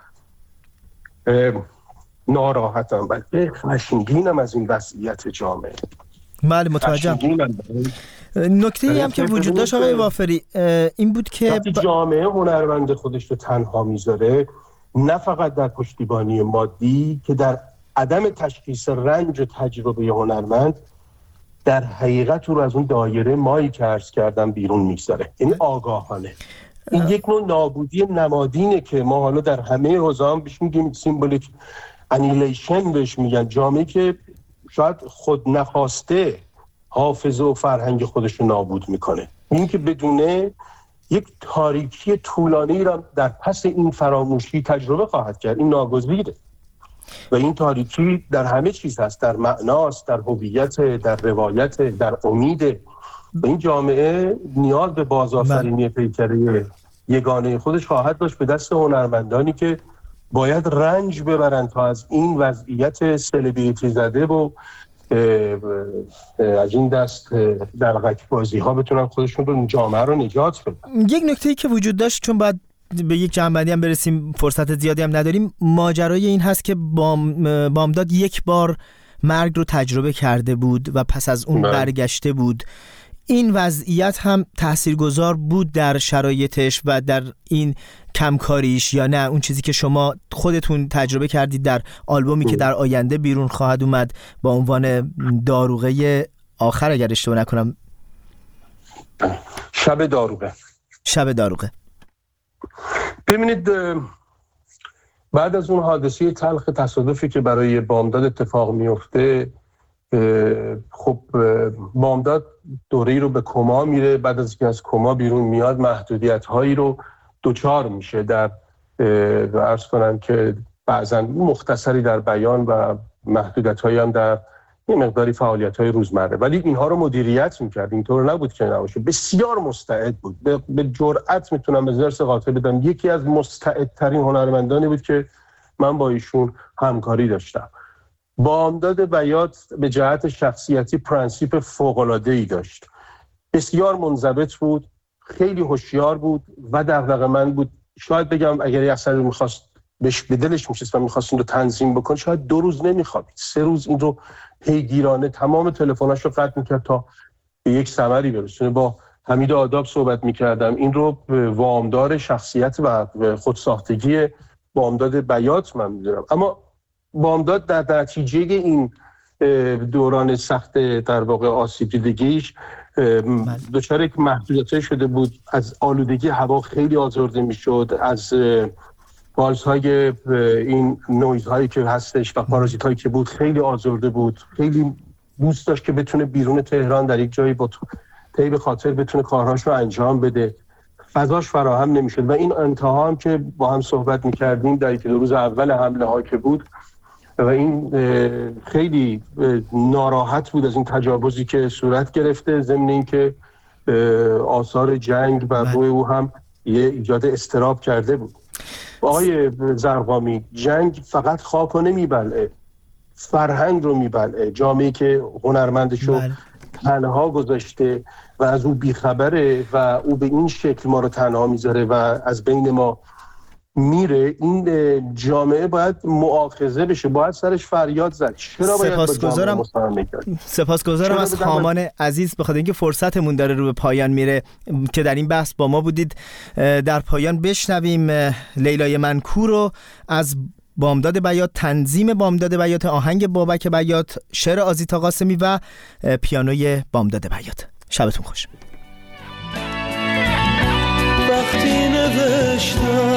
ناراحتم بلکه خشمگینم از این وضعیت جامعه. بله متوجهم. نکته‌ای هم که وجود داشت آقای وافری این بود که وقتی جامعه هنرمند خودش رو تنها میذاره، نه فقط در پشتیبانی مادی که در عدم تشخیص رنج و تجربه هنرمند، در حقیقت رو از اون دایره مایی که عرض کردم بیرون میگذاره، یعنی آگاهانه. این یک نوع نابودی نمادینه که ما حالا در همه حوزه هم بهش میگیم سیمبولیک انیلیشن بهش میگن، جامعه که شاید خود نخواسته حافظه و فرهنگ خودش رو نابود میکنه. این که بدونه یک تاریکی طولانی را در پس این فراموشی تجربه خواهد کرد، این ناگزیره. و این تاریکی در همه چیز هست، در معناست، در هویت، در روایت، در امید. و این جامعه نیاز به بازآفرینی پیکره یگانه خودش خواهد داشت به دست هنرمندانی که باید رنج ببرند تا از این وضعیت سلبریتی زده و از این دست دلغک بازی ها بتونن خودشون رو جامعه رو نجات بدن. یک نکته‌ای که وجود داشت، چون باید به یک جنبندی هم برسیم، فرصت زیادی هم نداریم، ماجرای این هست که بام بامداد یک بار مرگ رو تجربه کرده بود و پس از اون برگشته بود. این وضعیت هم تاثیرگذار بود در شرایطش و در این کمکاریش یا نه؟ اون چیزی که شما خودتون تجربه کردید در آلبومی که در آینده بیرون خواهد اومد با عنوان داروغه آخر، اگر اشتباه نکنم، شب داروغه شب داروغه ببینید بعد از اون حادثه تلخ تصادفی که برای بامداد اتفاق میفته، خب بامداد دوره‌ای رو به کما میره. بعد از اینکه از کما بیرون میاد محدودیت هایی رو دوچار میشه، در عرض کنم که بعضا مختصری در بیان و محدودیت هایی هم در یه مقداری فعالیت های روزمره، ولی اینها رو مدیریت میکرد. اینطور نبود که نباشه، بسیار مستعد بود. به جرأت میتونم به ذرس قاطع بدم یکی از مستعدترین هنرمندانی بود که من با ایشون همکاری داشتم. بامداد بیات به جهت شخصیتی پرنسیپ فوق‌العاده‌ای داشت. بسیار منضبط بود، خیلی هوشیار بود و دغدغه‌مند بود. شاید بگم اگر یه اثر رو می‌خواست بهش به دلش می‌شست و می‌خواست این رو تنظیم بکنه، شاید دو روز نمی‌خوابید، سه روز این رو پیگیرانه تمام تلفن‌هاش رو قطع می‌کرد تا به یک ثمری برسونه. با حمید آداب صحبت می‌کردم، این رو وامدار شخصیت و خودساختگی بامداد بیات من می‌دونم. اما بامداد در نتیجه این دوران سخت در واقع آسیب دیدگیش دچار یک محدودیت شده بود. از آلودگی هوا خیلی آزرده میشد، از بالزهای این نویزهایی که هستش و پارازیت هایی که بود خیلی آزرده بود، خیلی دوست داشت که بتونه بیرون تهران در یک جایی با طیب خاطر بتونه کارهاش رو انجام بده، فضاش فراهم نمیشد و این انتها هم که با هم صحبت میکردیم در یک روز اول حمله ها که بود و این خیلی ناراحت بود از این تجاوزی که صورت گرفته، ضمن این که آثار جنگ بر روی او هم یه ایجاد اضطراب کرده بود. آقای زرقامی، جنگ فقط خاک رو نمیبلعه، فرهنگ رو میبلعه. جامعه‌ای که هنرمندش رو تنها گذاشته و از او بیخبره و او به این شکل ما رو تنها میذاره و از بین ما میره، این جامعه باید مؤاخذه بشه، باید سرش فریاد زد. چرا باید سپاسگزارم سپاسگزارم از هامان عزیز، بخاطر اینکه فرصتمون داره رو به پایان میره که در این بحث با ما بودید. در پایان بشنویم لیلای منکور رو از بامداد بیات، تنظیم بامداد بیات، آهنگ بابک بیات، شعر آزیتا قاسمی و پیانوی بامداد بیات. شبتون خوش. وقتی نوشتم